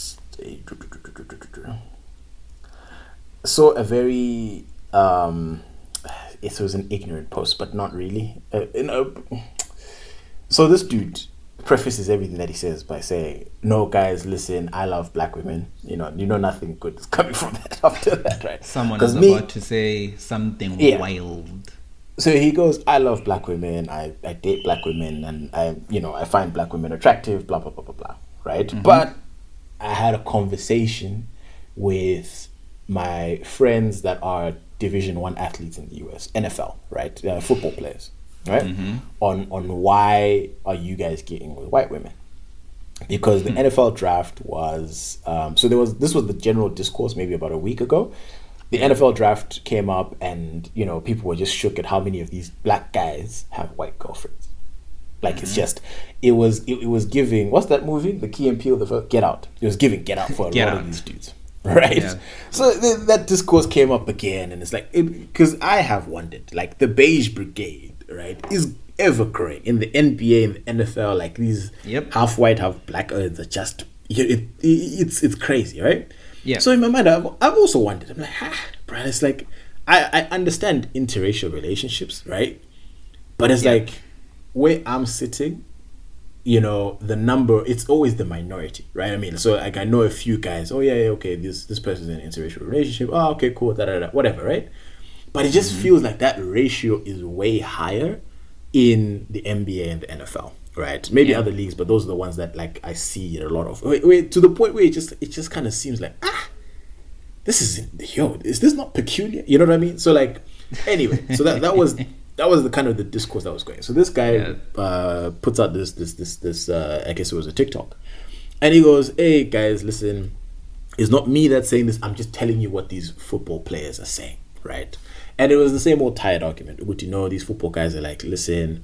[SPEAKER 3] so a very it was an ignorant post, but not really. So this dude prefaces everything that he says by saying, "No, guys, listen. I love black women. Nothing good is coming from that after that, right?"
[SPEAKER 1] Someone is about to say something wild.
[SPEAKER 3] So he goes, "I love black women. I date black women, and I find black women attractive. Blah blah blah blah blah." Right? Mm-hmm. But I had a conversation with my friends that are Division I athletes in the US, NFL, right? Football players, right? Mm-hmm. On why are you guys getting with white women? Because the NFL draft was this was the general discourse maybe about a week ago. The NFL draft came up, and people were just shook at how many of these black guys have white girlfriends. Like it's just, it was giving. What's that movie? The Key and Peele, the first Get Out. It was giving Get Out for a lot of these dudes, right? Yeah. So that discourse came up again, and it's like because I have wondered, like the beige brigade, right, is ever growing in the NBA and the NFL. Like these half white, half black earths are just it's crazy, right? Yeah. So in my mind, I've also wondered. I'm like, bro, it's like I understand interracial relationships, right? But it's like, where I'm sitting, the number, it's always the minority, right? I mean, so like I know a few guys, okay, this person's in an interracial relationship. Oh, okay, cool, whatever, right? But it just feels like that ratio is way higher in the NBA and the NFL, right? Maybe other leagues, but those are the ones that like I see a lot of. Wait, to the point where it just kind of seems like, is this not peculiar? You know what I mean? So like, anyway, so that was the kind of the discourse that was going. So this guy puts out this I guess it was a TikTok, and he goes, "Hey guys, listen, it's not me that's saying this. I'm just telling you what these football players are saying, right?" And it was the same old tired argument. But these football guys are like, "Listen,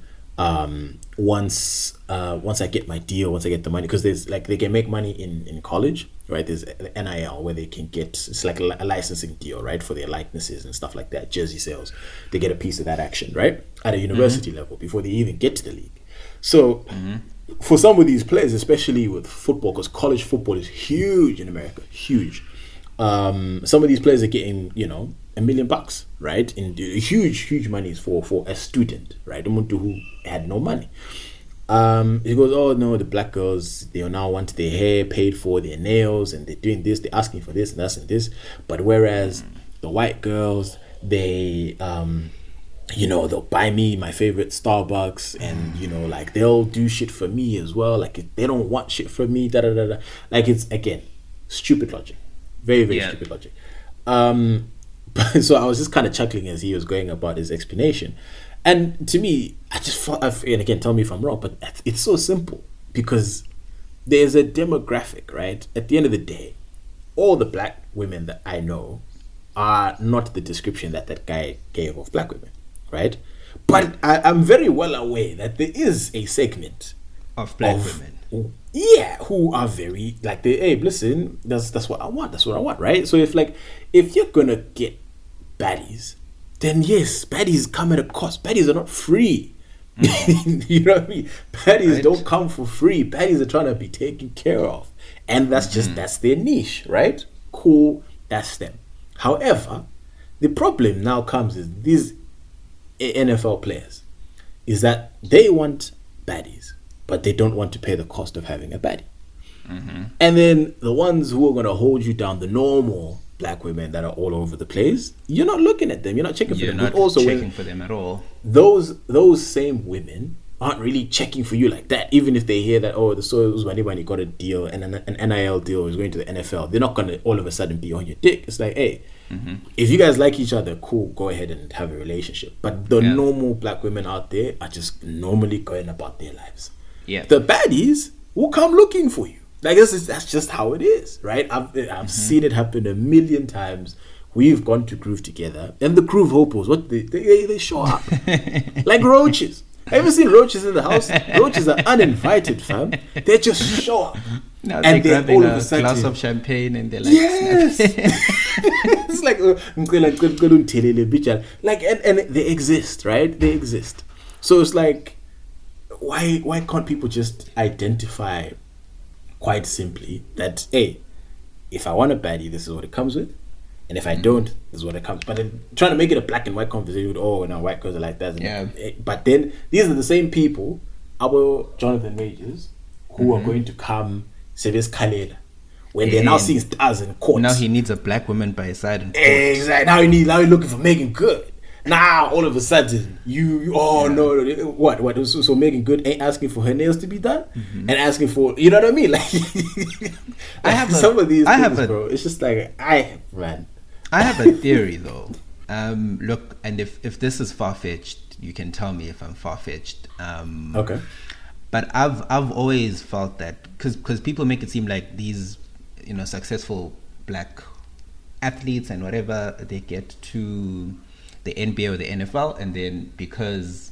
[SPEAKER 3] once I get my deal, once I get the money, because there's like they can make money in college, right? There's NIL where they can get, it's like a licensing deal, right, for their likenesses and stuff like that, jersey sales. They get a piece of that action, right, at a university level before they even get to the league. So for some of these players, especially with football, because college football is huge in America, huge. Some of these players are getting $1 million, right, in huge monies for a student, right, who had no money. He goes, "Oh no, the black girls, they now want their hair paid for, their nails, and they're doing this, they're asking for this and that and this. But whereas the white girls, they you know, they'll buy me my favorite Starbucks, and you know, like they'll do shit for me as well. Like if they don't want shit from me, da da da da. Like it's again stupid logic, very very stupid logic. So I was just kind of chuckling as he was going about his explanation, and to me, I just felt, and again, tell me if I'm wrong, but it's so simple because there's a demographic, right? At the end of the day, all the black women that I know are not the description that guy gave of black women. Right, but I'm very well aware that there is a segment
[SPEAKER 1] of black women,
[SPEAKER 3] who are very like hey, listen, that's what I want, right? So if you're gonna get baddies, then yes, baddies come at a cost. Baddies are not free. You know what I mean? Baddies don't come for free. Baddies are trying to be taken care of, and that's that's their niche, right? Cool, that's them. However, the problem now comes is these NFL players is that they want baddies, but they don't want to pay the cost of having a baddie. And then the ones who are going to hold you down, the normal black women that are all over the place, you're not looking at them, you're not checking for them.
[SPEAKER 1] You're not also checking for them at all.
[SPEAKER 3] Those same women aren't really checking for you like that. Even if they hear that, oh, the Soils Wanibani got a deal and an NIL deal is going to the NFL, they're not going to all of a sudden be on your dick. It's like, hey, if you guys like each other, cool, go ahead and have a relationship. But the normal black women out there are just normally going about their lives.
[SPEAKER 1] Yeah.
[SPEAKER 3] The baddies will come looking for you. Like that's just how it is, right? I've seen it happen a million times. We've gone to Groove together, and the Groove hopos, what they show up like roaches. Have you ever seen roaches in the house? Roaches are uninvited, fam. They just show up.
[SPEAKER 1] Now and they're all of a sudden, glass of champagne and they're like,
[SPEAKER 3] yes. It's like and they exist, right? They exist. So it's like, why can't people just identify quite simply that, hey, if I want a baddie, this is what it comes with, and if I don't, this is what it comes. But then trying to make it a black and white conversation with, oh, no, white girls are like that.
[SPEAKER 1] Yeah.
[SPEAKER 3] But then these are the same people, our Jonathan Majors, who are going to come Sebes Khalela when they're now seeing stars in court.
[SPEAKER 1] Now he needs a black woman by his side in court.
[SPEAKER 3] Exactly. Now you're looking for Megan Good. Now all of a sudden no, what? So Megan Good ain't asking for her nails to be done and asking for, you know what I mean? Like I have some of these things, bro. It's just like I
[SPEAKER 1] have a theory though. Look, and if this is far-fetched, you can tell me if I'm far-fetched.
[SPEAKER 3] Okay.
[SPEAKER 1] But I've always felt that because people make it seem like these, you know, successful black athletes and whatever, they get to the NBA or the NFL, and then because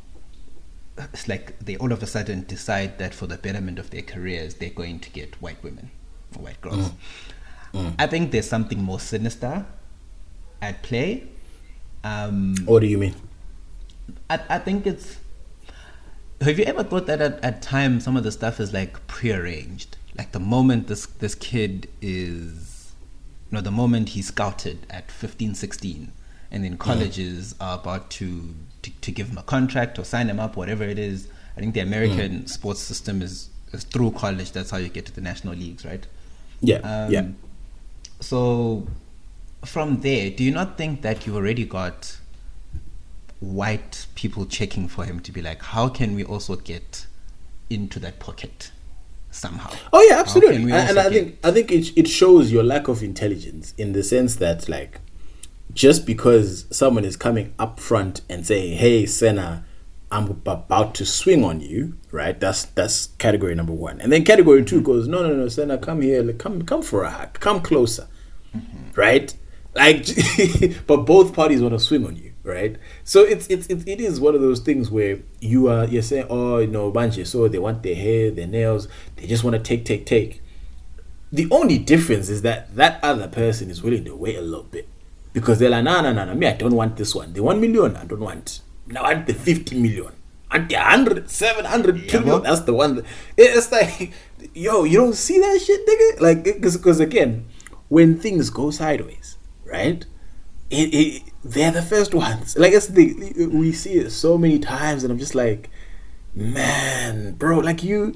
[SPEAKER 1] it's like they all of a sudden decide that for the betterment of their careers, they're going to get white women or white girls. I think there's something more sinister at play.
[SPEAKER 3] What do you mean?
[SPEAKER 1] I think it's... Have you ever thought that at times some of the stuff is like prearranged? Like the moment this kid is... You know, the moment he's scouted at 15, 16, and then colleges are about to give him a contract or sign him up, whatever it is. I think the American sports system is through college. That's how you get to the national leagues, right?
[SPEAKER 3] Yeah.
[SPEAKER 1] So from there, do you not think that you've already got white people checking for him to be like, how can we also get into that pocket somehow?
[SPEAKER 3] Oh yeah, absolutely. And I think it shows your lack of intelligence in the sense that, like, just because someone is coming up front and saying, hey, Senna, I'm about to swing on you, right? That's category number one. And then category two goes, no, Senna, come here, come for a hug, come closer, right? Like, but both parties want to swing on you, right? So it is one of those things where you're saying, oh, you know, Banji, so they want their hair, their nails, they just want to take. The only difference is that other person is willing to wait a little bit. Because they're like, no, me, I don't want this one. The 1 million, I don't want. Now I want the 50 million. And the 100, 700 trillion, that's the one. It's like, yo, you don't see that shit, nigga? Like, because again, when things go sideways, right? They're the first ones. Like, we see it so many times, and I'm just like, man, bro, like you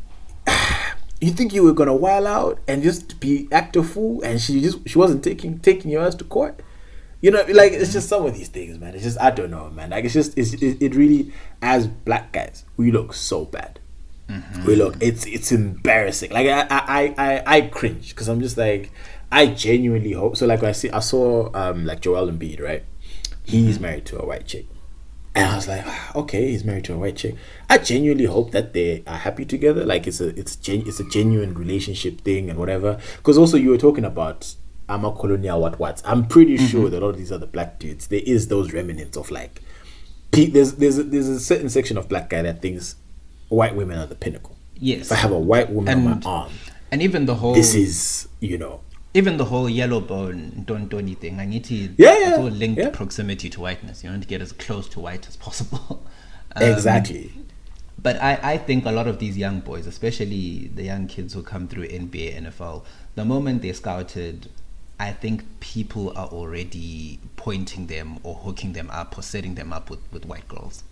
[SPEAKER 3] think you were gonna while out and just act a fool, and she wasn't taking your ass to court? You know, like, it's just some of these things, man. It's just, I don't know, man. Like, it's just, it really, as black guys, we look so bad. We look, it's embarrassing. Like, I cringe, because I'm just like, I genuinely hope. So, like, I saw like Joel Embiid, right? He's married to a white chick. And I was like, okay, he's married to a white chick. I genuinely hope that they are happy together. Like, it's a genuine relationship thing and whatever. Because also, you were talking about I'm a colonial what. I'm pretty sure that all these other black dudes, there is those remnants of, like, there's a certain section of black guy that thinks white women are the pinnacle.
[SPEAKER 1] Yes.
[SPEAKER 3] If I have a white woman on my arm,
[SPEAKER 1] and even the whole,
[SPEAKER 3] this is, you know,
[SPEAKER 1] even the whole yellow bone don't do anything. I need to it's all linked proximity to whiteness. You want to get as close to white as possible.
[SPEAKER 3] Exactly.
[SPEAKER 1] But I think a lot of these young boys, especially the young kids who come through NBA, NFL, the moment they're scouted, I think people are already pointing them or hooking them up or setting them up with white girls.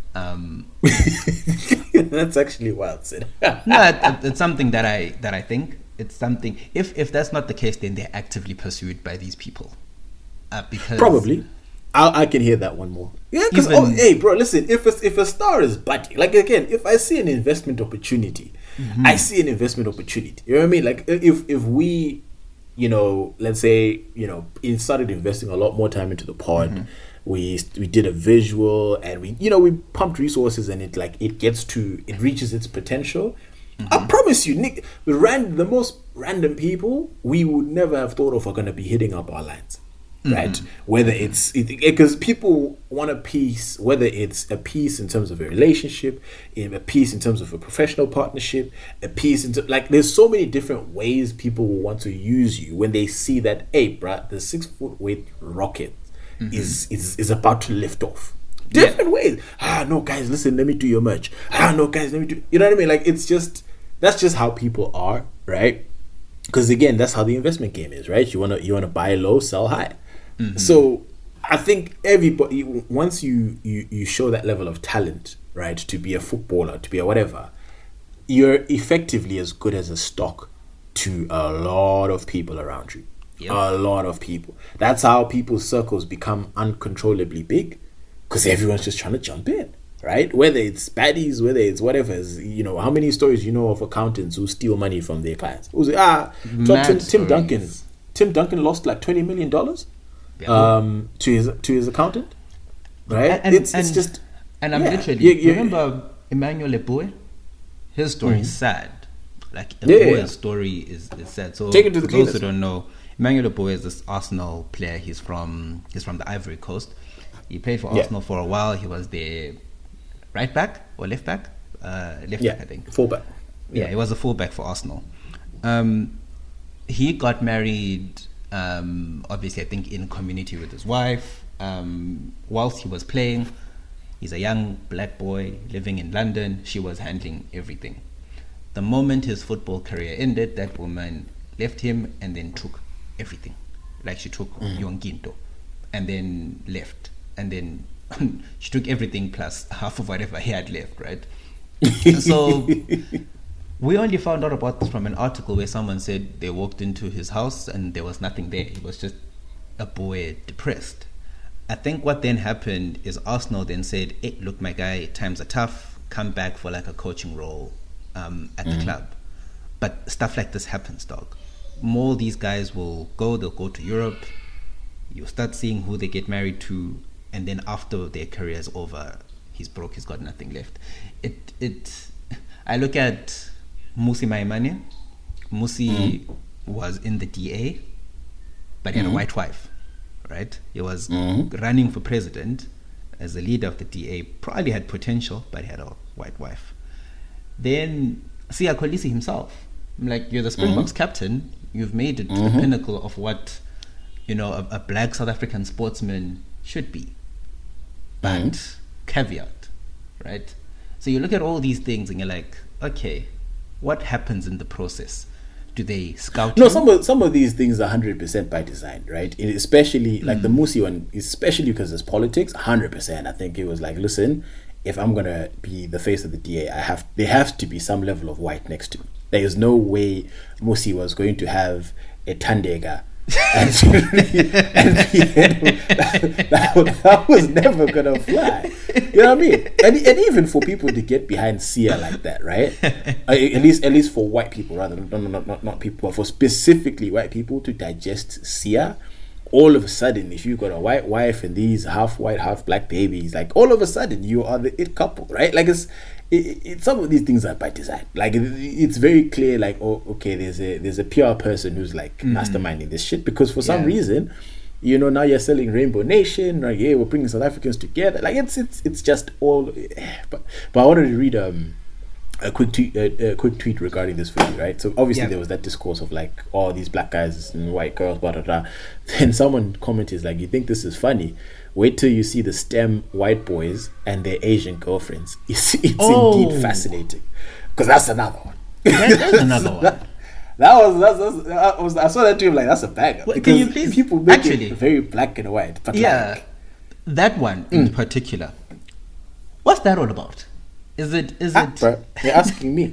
[SPEAKER 3] That's actually wild, Sid.
[SPEAKER 1] No, it's something that I think. It's something. If that's not the case, then they're actively pursued by these people. Because
[SPEAKER 3] probably, I can hear that one more. Yeah, because hey, bro, listen. If a star is buddy, like, again, if I see an investment opportunity, I see an investment opportunity. You know what I mean? Like, if we, you know, let's say, you know, started investing a lot more time into the pod. We did a visual, and we pumped resources, and it reaches its potential. I promise you, Nick, the most random people we would never have thought of are going to be hitting up our lines, right? Whether it's because people want a piece, whether it's a piece in terms of a relationship, a piece in terms of a professional partnership, a piece into, like, there's so many different ways people will want to use you when they see that, hey, bruh, the 6 foot weight rocket is about to lift off. Different ways. No, guys, listen, let me do your merch. No, guys, let me do. You know what I mean? Like, that's just how people are, right? Because, again, that's how the investment game is, right? You wanna buy low, sell high. So I think everybody, once you show that level of talent, right, to be a footballer, to be a whatever, you're effectively as good as a stock to a lot of people around you. A lot of people. That's how people's circles become uncontrollably big, because everyone's just trying to jump in, right? Whether it's baddies, whether it's whatever. You know, how many stories you know of accountants who steal money from their clients? Who's Tim Duncan? Tim Duncan lost like $20 million to his accountant, right? It's just.
[SPEAKER 1] And I'm literally remember Emmanuel Eboué? His story is sad. Like, Eboué's story is sad. So
[SPEAKER 3] take it to the
[SPEAKER 1] those who don't know, Emmanuel Eboué is this Arsenal player. He's from the Ivory Coast. He played for Arsenal for a while. He was their right back or left back? Left back, I think.
[SPEAKER 3] Fullback.
[SPEAKER 1] Yeah, he was a fullback for Arsenal. He got married, obviously, I think, in community with his wife. Whilst he was playing, he's a young black boy living in London. She was handling everything. The moment his football career ended, that woman left him and then took everything. Like, she took Yonginto and then left. And then she took everything plus half of whatever he had left, right? So we only found out about this from an article where someone said they walked into his house and there was nothing there. He was just a boy depressed. I think what then happened is Arsenal then said, hey, look, my guy, times are tough. Come back for like a coaching role at the club. But stuff like this happens, dog. More these guys they'll go to Europe. You start seeing who they get married to. And then after their career is over, he's broke, he's got nothing left. I look at Musi Maimane. Musi was in the DA, but he had a white wife, right? He was running for president as a leader of the DA, probably had potential, but he had a white wife. Then Siya Kolisi himself. I'm like, you're the Springboks captain, you've made it to the pinnacle of what, you know, a black South African sportsman should be. But caveat, right? So you look at all these things and you're like, okay, what happens in the process? Do they scout?
[SPEAKER 3] No, some of these things are 100% by design, right? Especially like the Musi one, especially because it's politics. 100%. I think it was like, listen, if I'm gonna be the face of the DA, there has to be some level of white next to me. There is no way Musi was going to have a Tandega and that was never gonna fly. You know what I mean? And even for people to get behind Sia like that, right? At least for white people, rather not people, but for specifically white people to digest Sia. All of a sudden, if you've got a white wife and these half white, half black babies, like all of a sudden you are the it couple, right? Like it's some of these things are by design. Like it's very clear, like, oh, okay, there's a PR person who's like masterminding this shit, because for some reason, you know, now you're selling Rainbow Nation, like, yeah, we're bringing South Africans together. Like it's just all. But I wanted to read a quick tweet regarding this video, right? So obviously there was that discourse of like, oh, these black guys and white girls, blah blah blah. Then someone commented like, you think this is funny? Wait till you see the STEM white boys and their Asian girlfriends. It's indeed fascinating, because that's another one.
[SPEAKER 1] That's another one.
[SPEAKER 3] I saw that too. Like, that's a banger.
[SPEAKER 1] Well, can you please,
[SPEAKER 3] people make it very black and white, but like,
[SPEAKER 1] that one in particular, what's that all about? Is it?
[SPEAKER 3] Bro, you're asking me.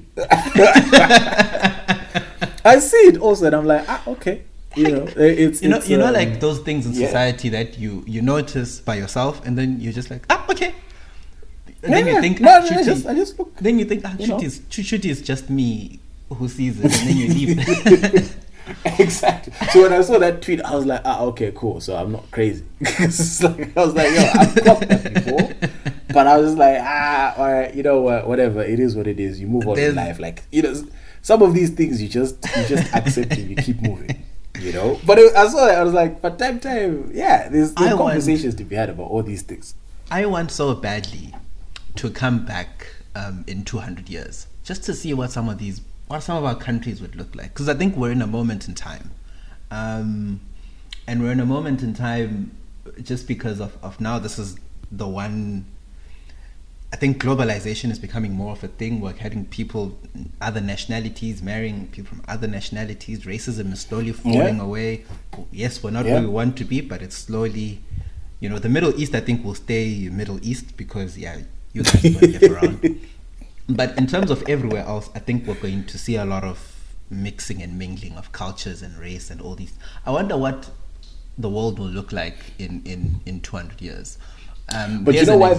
[SPEAKER 3] I see it also, and I'm like, okay. You know, it's
[SPEAKER 1] like those things in society that you notice by yourself, and then you're just like, okay. And then you think,
[SPEAKER 3] I just look.
[SPEAKER 1] Then you think, Shuti is just me who sees it, and then you leave.
[SPEAKER 3] Exactly. So when I saw that tweet, I was like, okay, cool. So I'm not crazy. I was like, yo, I've clocked that before, but I was like, all right, you know what, whatever. It is what it is. You move on in life. Like, you know, some of these things you just accept and you keep moving. You know, but I saw that, I was like, but time, yeah, there's conversations to be had about all these things.
[SPEAKER 1] I want so badly to come back in 200 years just to see what some of our countries would look like, because I think we're in a moment in time, and we're in a moment in time just because of now. This is the one. I think globalization is becoming more of a thing. We're having people, other nationalities, marrying people from other nationalities. Racism is slowly falling away. Yes, we're not where we want to be, but it's slowly, you know, the Middle East, I think, will stay Middle East because, you guys won't get around. But in terms of everywhere else, I think we're going to see a lot of mixing and mingling of cultures and race and all these. I wonder what the world will look like in 200 years.
[SPEAKER 3] But you know why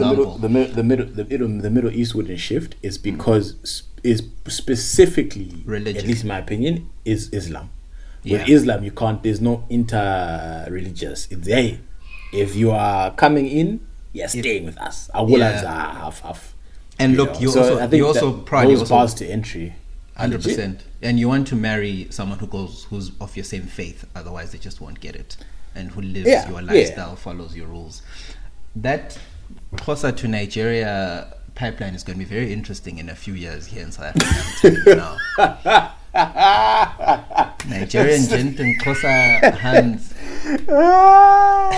[SPEAKER 3] the Middle East wouldn't shift is because is specifically religion. At least in my opinion, is Islam. With Islam, you can't. There's no inter-religious. It's if you are coming in, you're staying with us. Our are half.
[SPEAKER 1] And look, you also
[SPEAKER 3] bars to entry.
[SPEAKER 1] 100%. And you want to marry someone who's of your same faith. Otherwise, they just won't get it. And who lives your lifestyle, follows your rules. That closer to Nigeria pipeline is going to be very interesting in a few years here in South Africa. I'm telling you now. Nigerian gent and closer hands.
[SPEAKER 3] Oh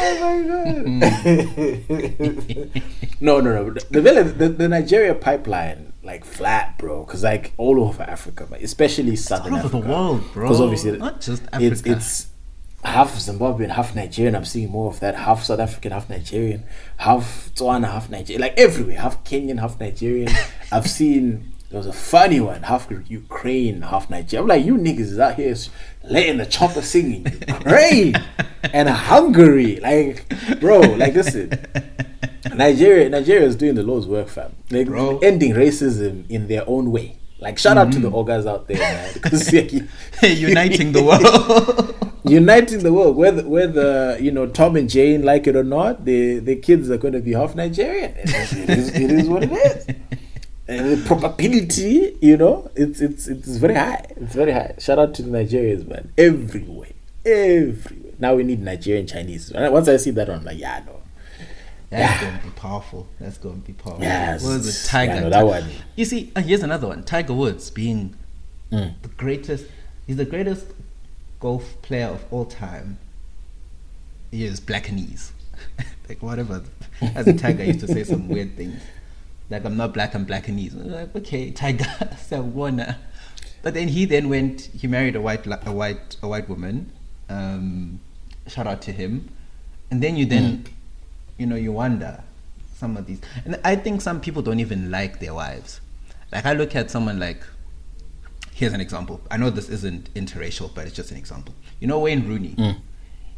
[SPEAKER 3] my god! No. The Nigeria pipeline, like, flat, bro. Because like all over Africa, especially Southern Africa,
[SPEAKER 1] all over the world, bro.
[SPEAKER 3] Because obviously,
[SPEAKER 1] not just Africa.
[SPEAKER 3] It's half Zimbabwean, half Nigerian. I'm seeing more of that. Half South African, half Nigerian. Half Tswana, half Nigerian. Like everywhere. Half Kenyan, half Nigerian. I've seen, there was a funny one, half Ukraine, half Nigerian. I'm like, you niggas is out here letting the chopper sing in Ukraine and Hungary. Like, bro, like, listen. Nigeria is doing the Lord's work, fam. Like, bro, ending racism in their own way. Like, shout out to the orgas out there, man. Because
[SPEAKER 1] uniting the world.
[SPEAKER 3] Uniting the world, whether you know, Tom and Jane like it or not, the kids are going to be half Nigerian. It is what it is. And the probability, you know, it's very high. It's very high. Shout out to the Nigerians, man. Everywhere. Now we need Nigerian Chinese. Once I see that, I'm like, no.
[SPEAKER 1] That's going to be powerful.
[SPEAKER 3] Yes.
[SPEAKER 1] What was it? Tiger.
[SPEAKER 3] That one.
[SPEAKER 1] You see, here's another one. Tiger Woods being the greatest. He's the greatest golf player of all time. He is Blackanese. Like, whatever. As a Tiger, I used to say some weird things. Like, I'm not black, I'm Blackanese. I'm like, okay, Tiger, Sawona. But then he married a white woman. Shout out to him. And then you wonder some of these. And I think some people don't even like their wives. Like, I look at someone like, here's an example. I know this isn't interracial, but it's just an example. You know Wayne Rooney?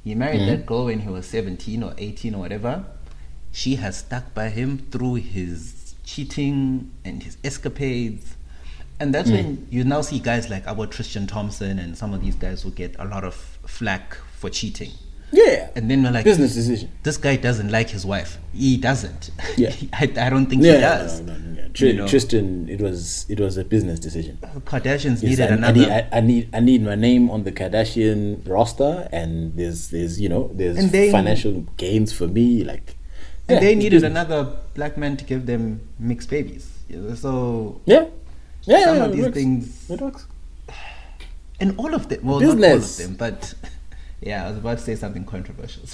[SPEAKER 1] He married that girl when he was 17 or 18 or whatever. She has stuck by him through his cheating and his escapades. And that's when you now see guys like our Tristan Thompson and some of these guys who get a lot of flack for cheating.
[SPEAKER 3] Yeah.
[SPEAKER 1] And then we're like,
[SPEAKER 3] business decision.
[SPEAKER 1] This guy doesn't like his wife. He doesn't.
[SPEAKER 3] Yeah.
[SPEAKER 1] I don't think he does.
[SPEAKER 3] No. Tristan, it was a business decision.
[SPEAKER 1] Kardashians needed another.
[SPEAKER 3] I need my name on the Kardashian roster, and there's financial gains for me. Like,
[SPEAKER 1] and they needed another black man to give them mixed babies. So some of these things.
[SPEAKER 3] It works.
[SPEAKER 1] And all of them. Well,
[SPEAKER 3] business.
[SPEAKER 1] Not all of them, but yeah, I was about to say something controversial.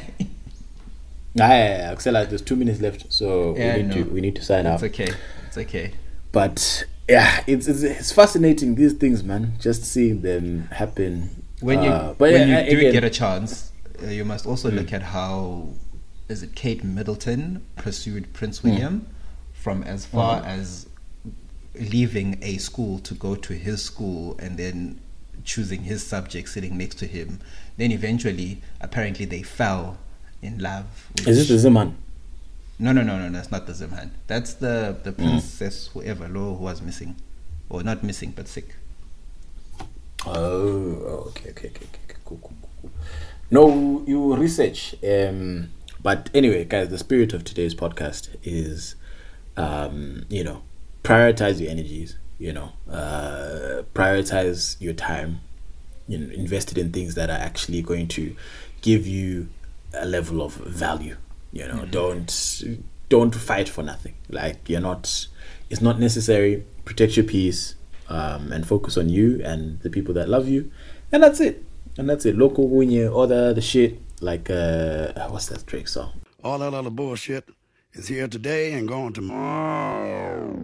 [SPEAKER 3] Axela, there's 2 minutes left, so we need to sign out.
[SPEAKER 1] It's okay.
[SPEAKER 3] But yeah, it's fascinating, these things, man. Just seeing them happen.
[SPEAKER 1] When you get a chance, you must also look at how Kate Middleton pursued Prince William from as far as leaving a school to go to his school and then choosing his subject, sitting next to him. Then eventually, apparently, they fell in love.
[SPEAKER 3] Is it the Zimhan?
[SPEAKER 1] No, that's not the Zimhan. That's the princess, whoever, who was missing. Or not missing, but sick.
[SPEAKER 3] Oh, okay. Cool. No, you research. But anyway, guys, the spirit of today's podcast is, prioritize your energies, prioritize your time, invest it in things that are actually going to give you a level of value. Don't fight for nothing. Like, it's not necessary. Protect your peace, and focus on you and the people that love you, and that's it. Local winye, all the other shit, like what's that Drake song?
[SPEAKER 4] All that other bullshit is here today and gone tomorrow.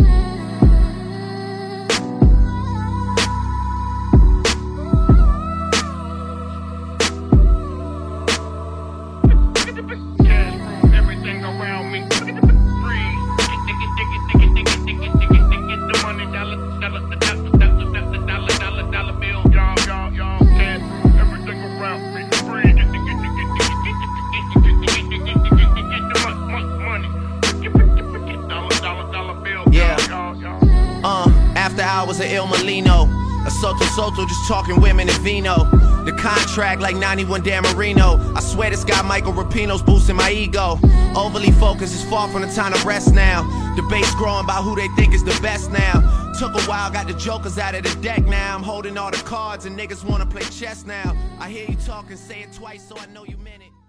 [SPEAKER 5] Hours of Il Molino, a Soto, just talking women and vino. The contract like 91 Dan Marino. I swear this guy Michael Rapino's boosting my ego. Overly focused is far from the time to rest now. Debates growing about who they think is the best now. Took a while, got the jokers out of the deck now. I'm holding all the cards and niggas wanna play chess now. I hear you talking, say it twice so I know you meant it.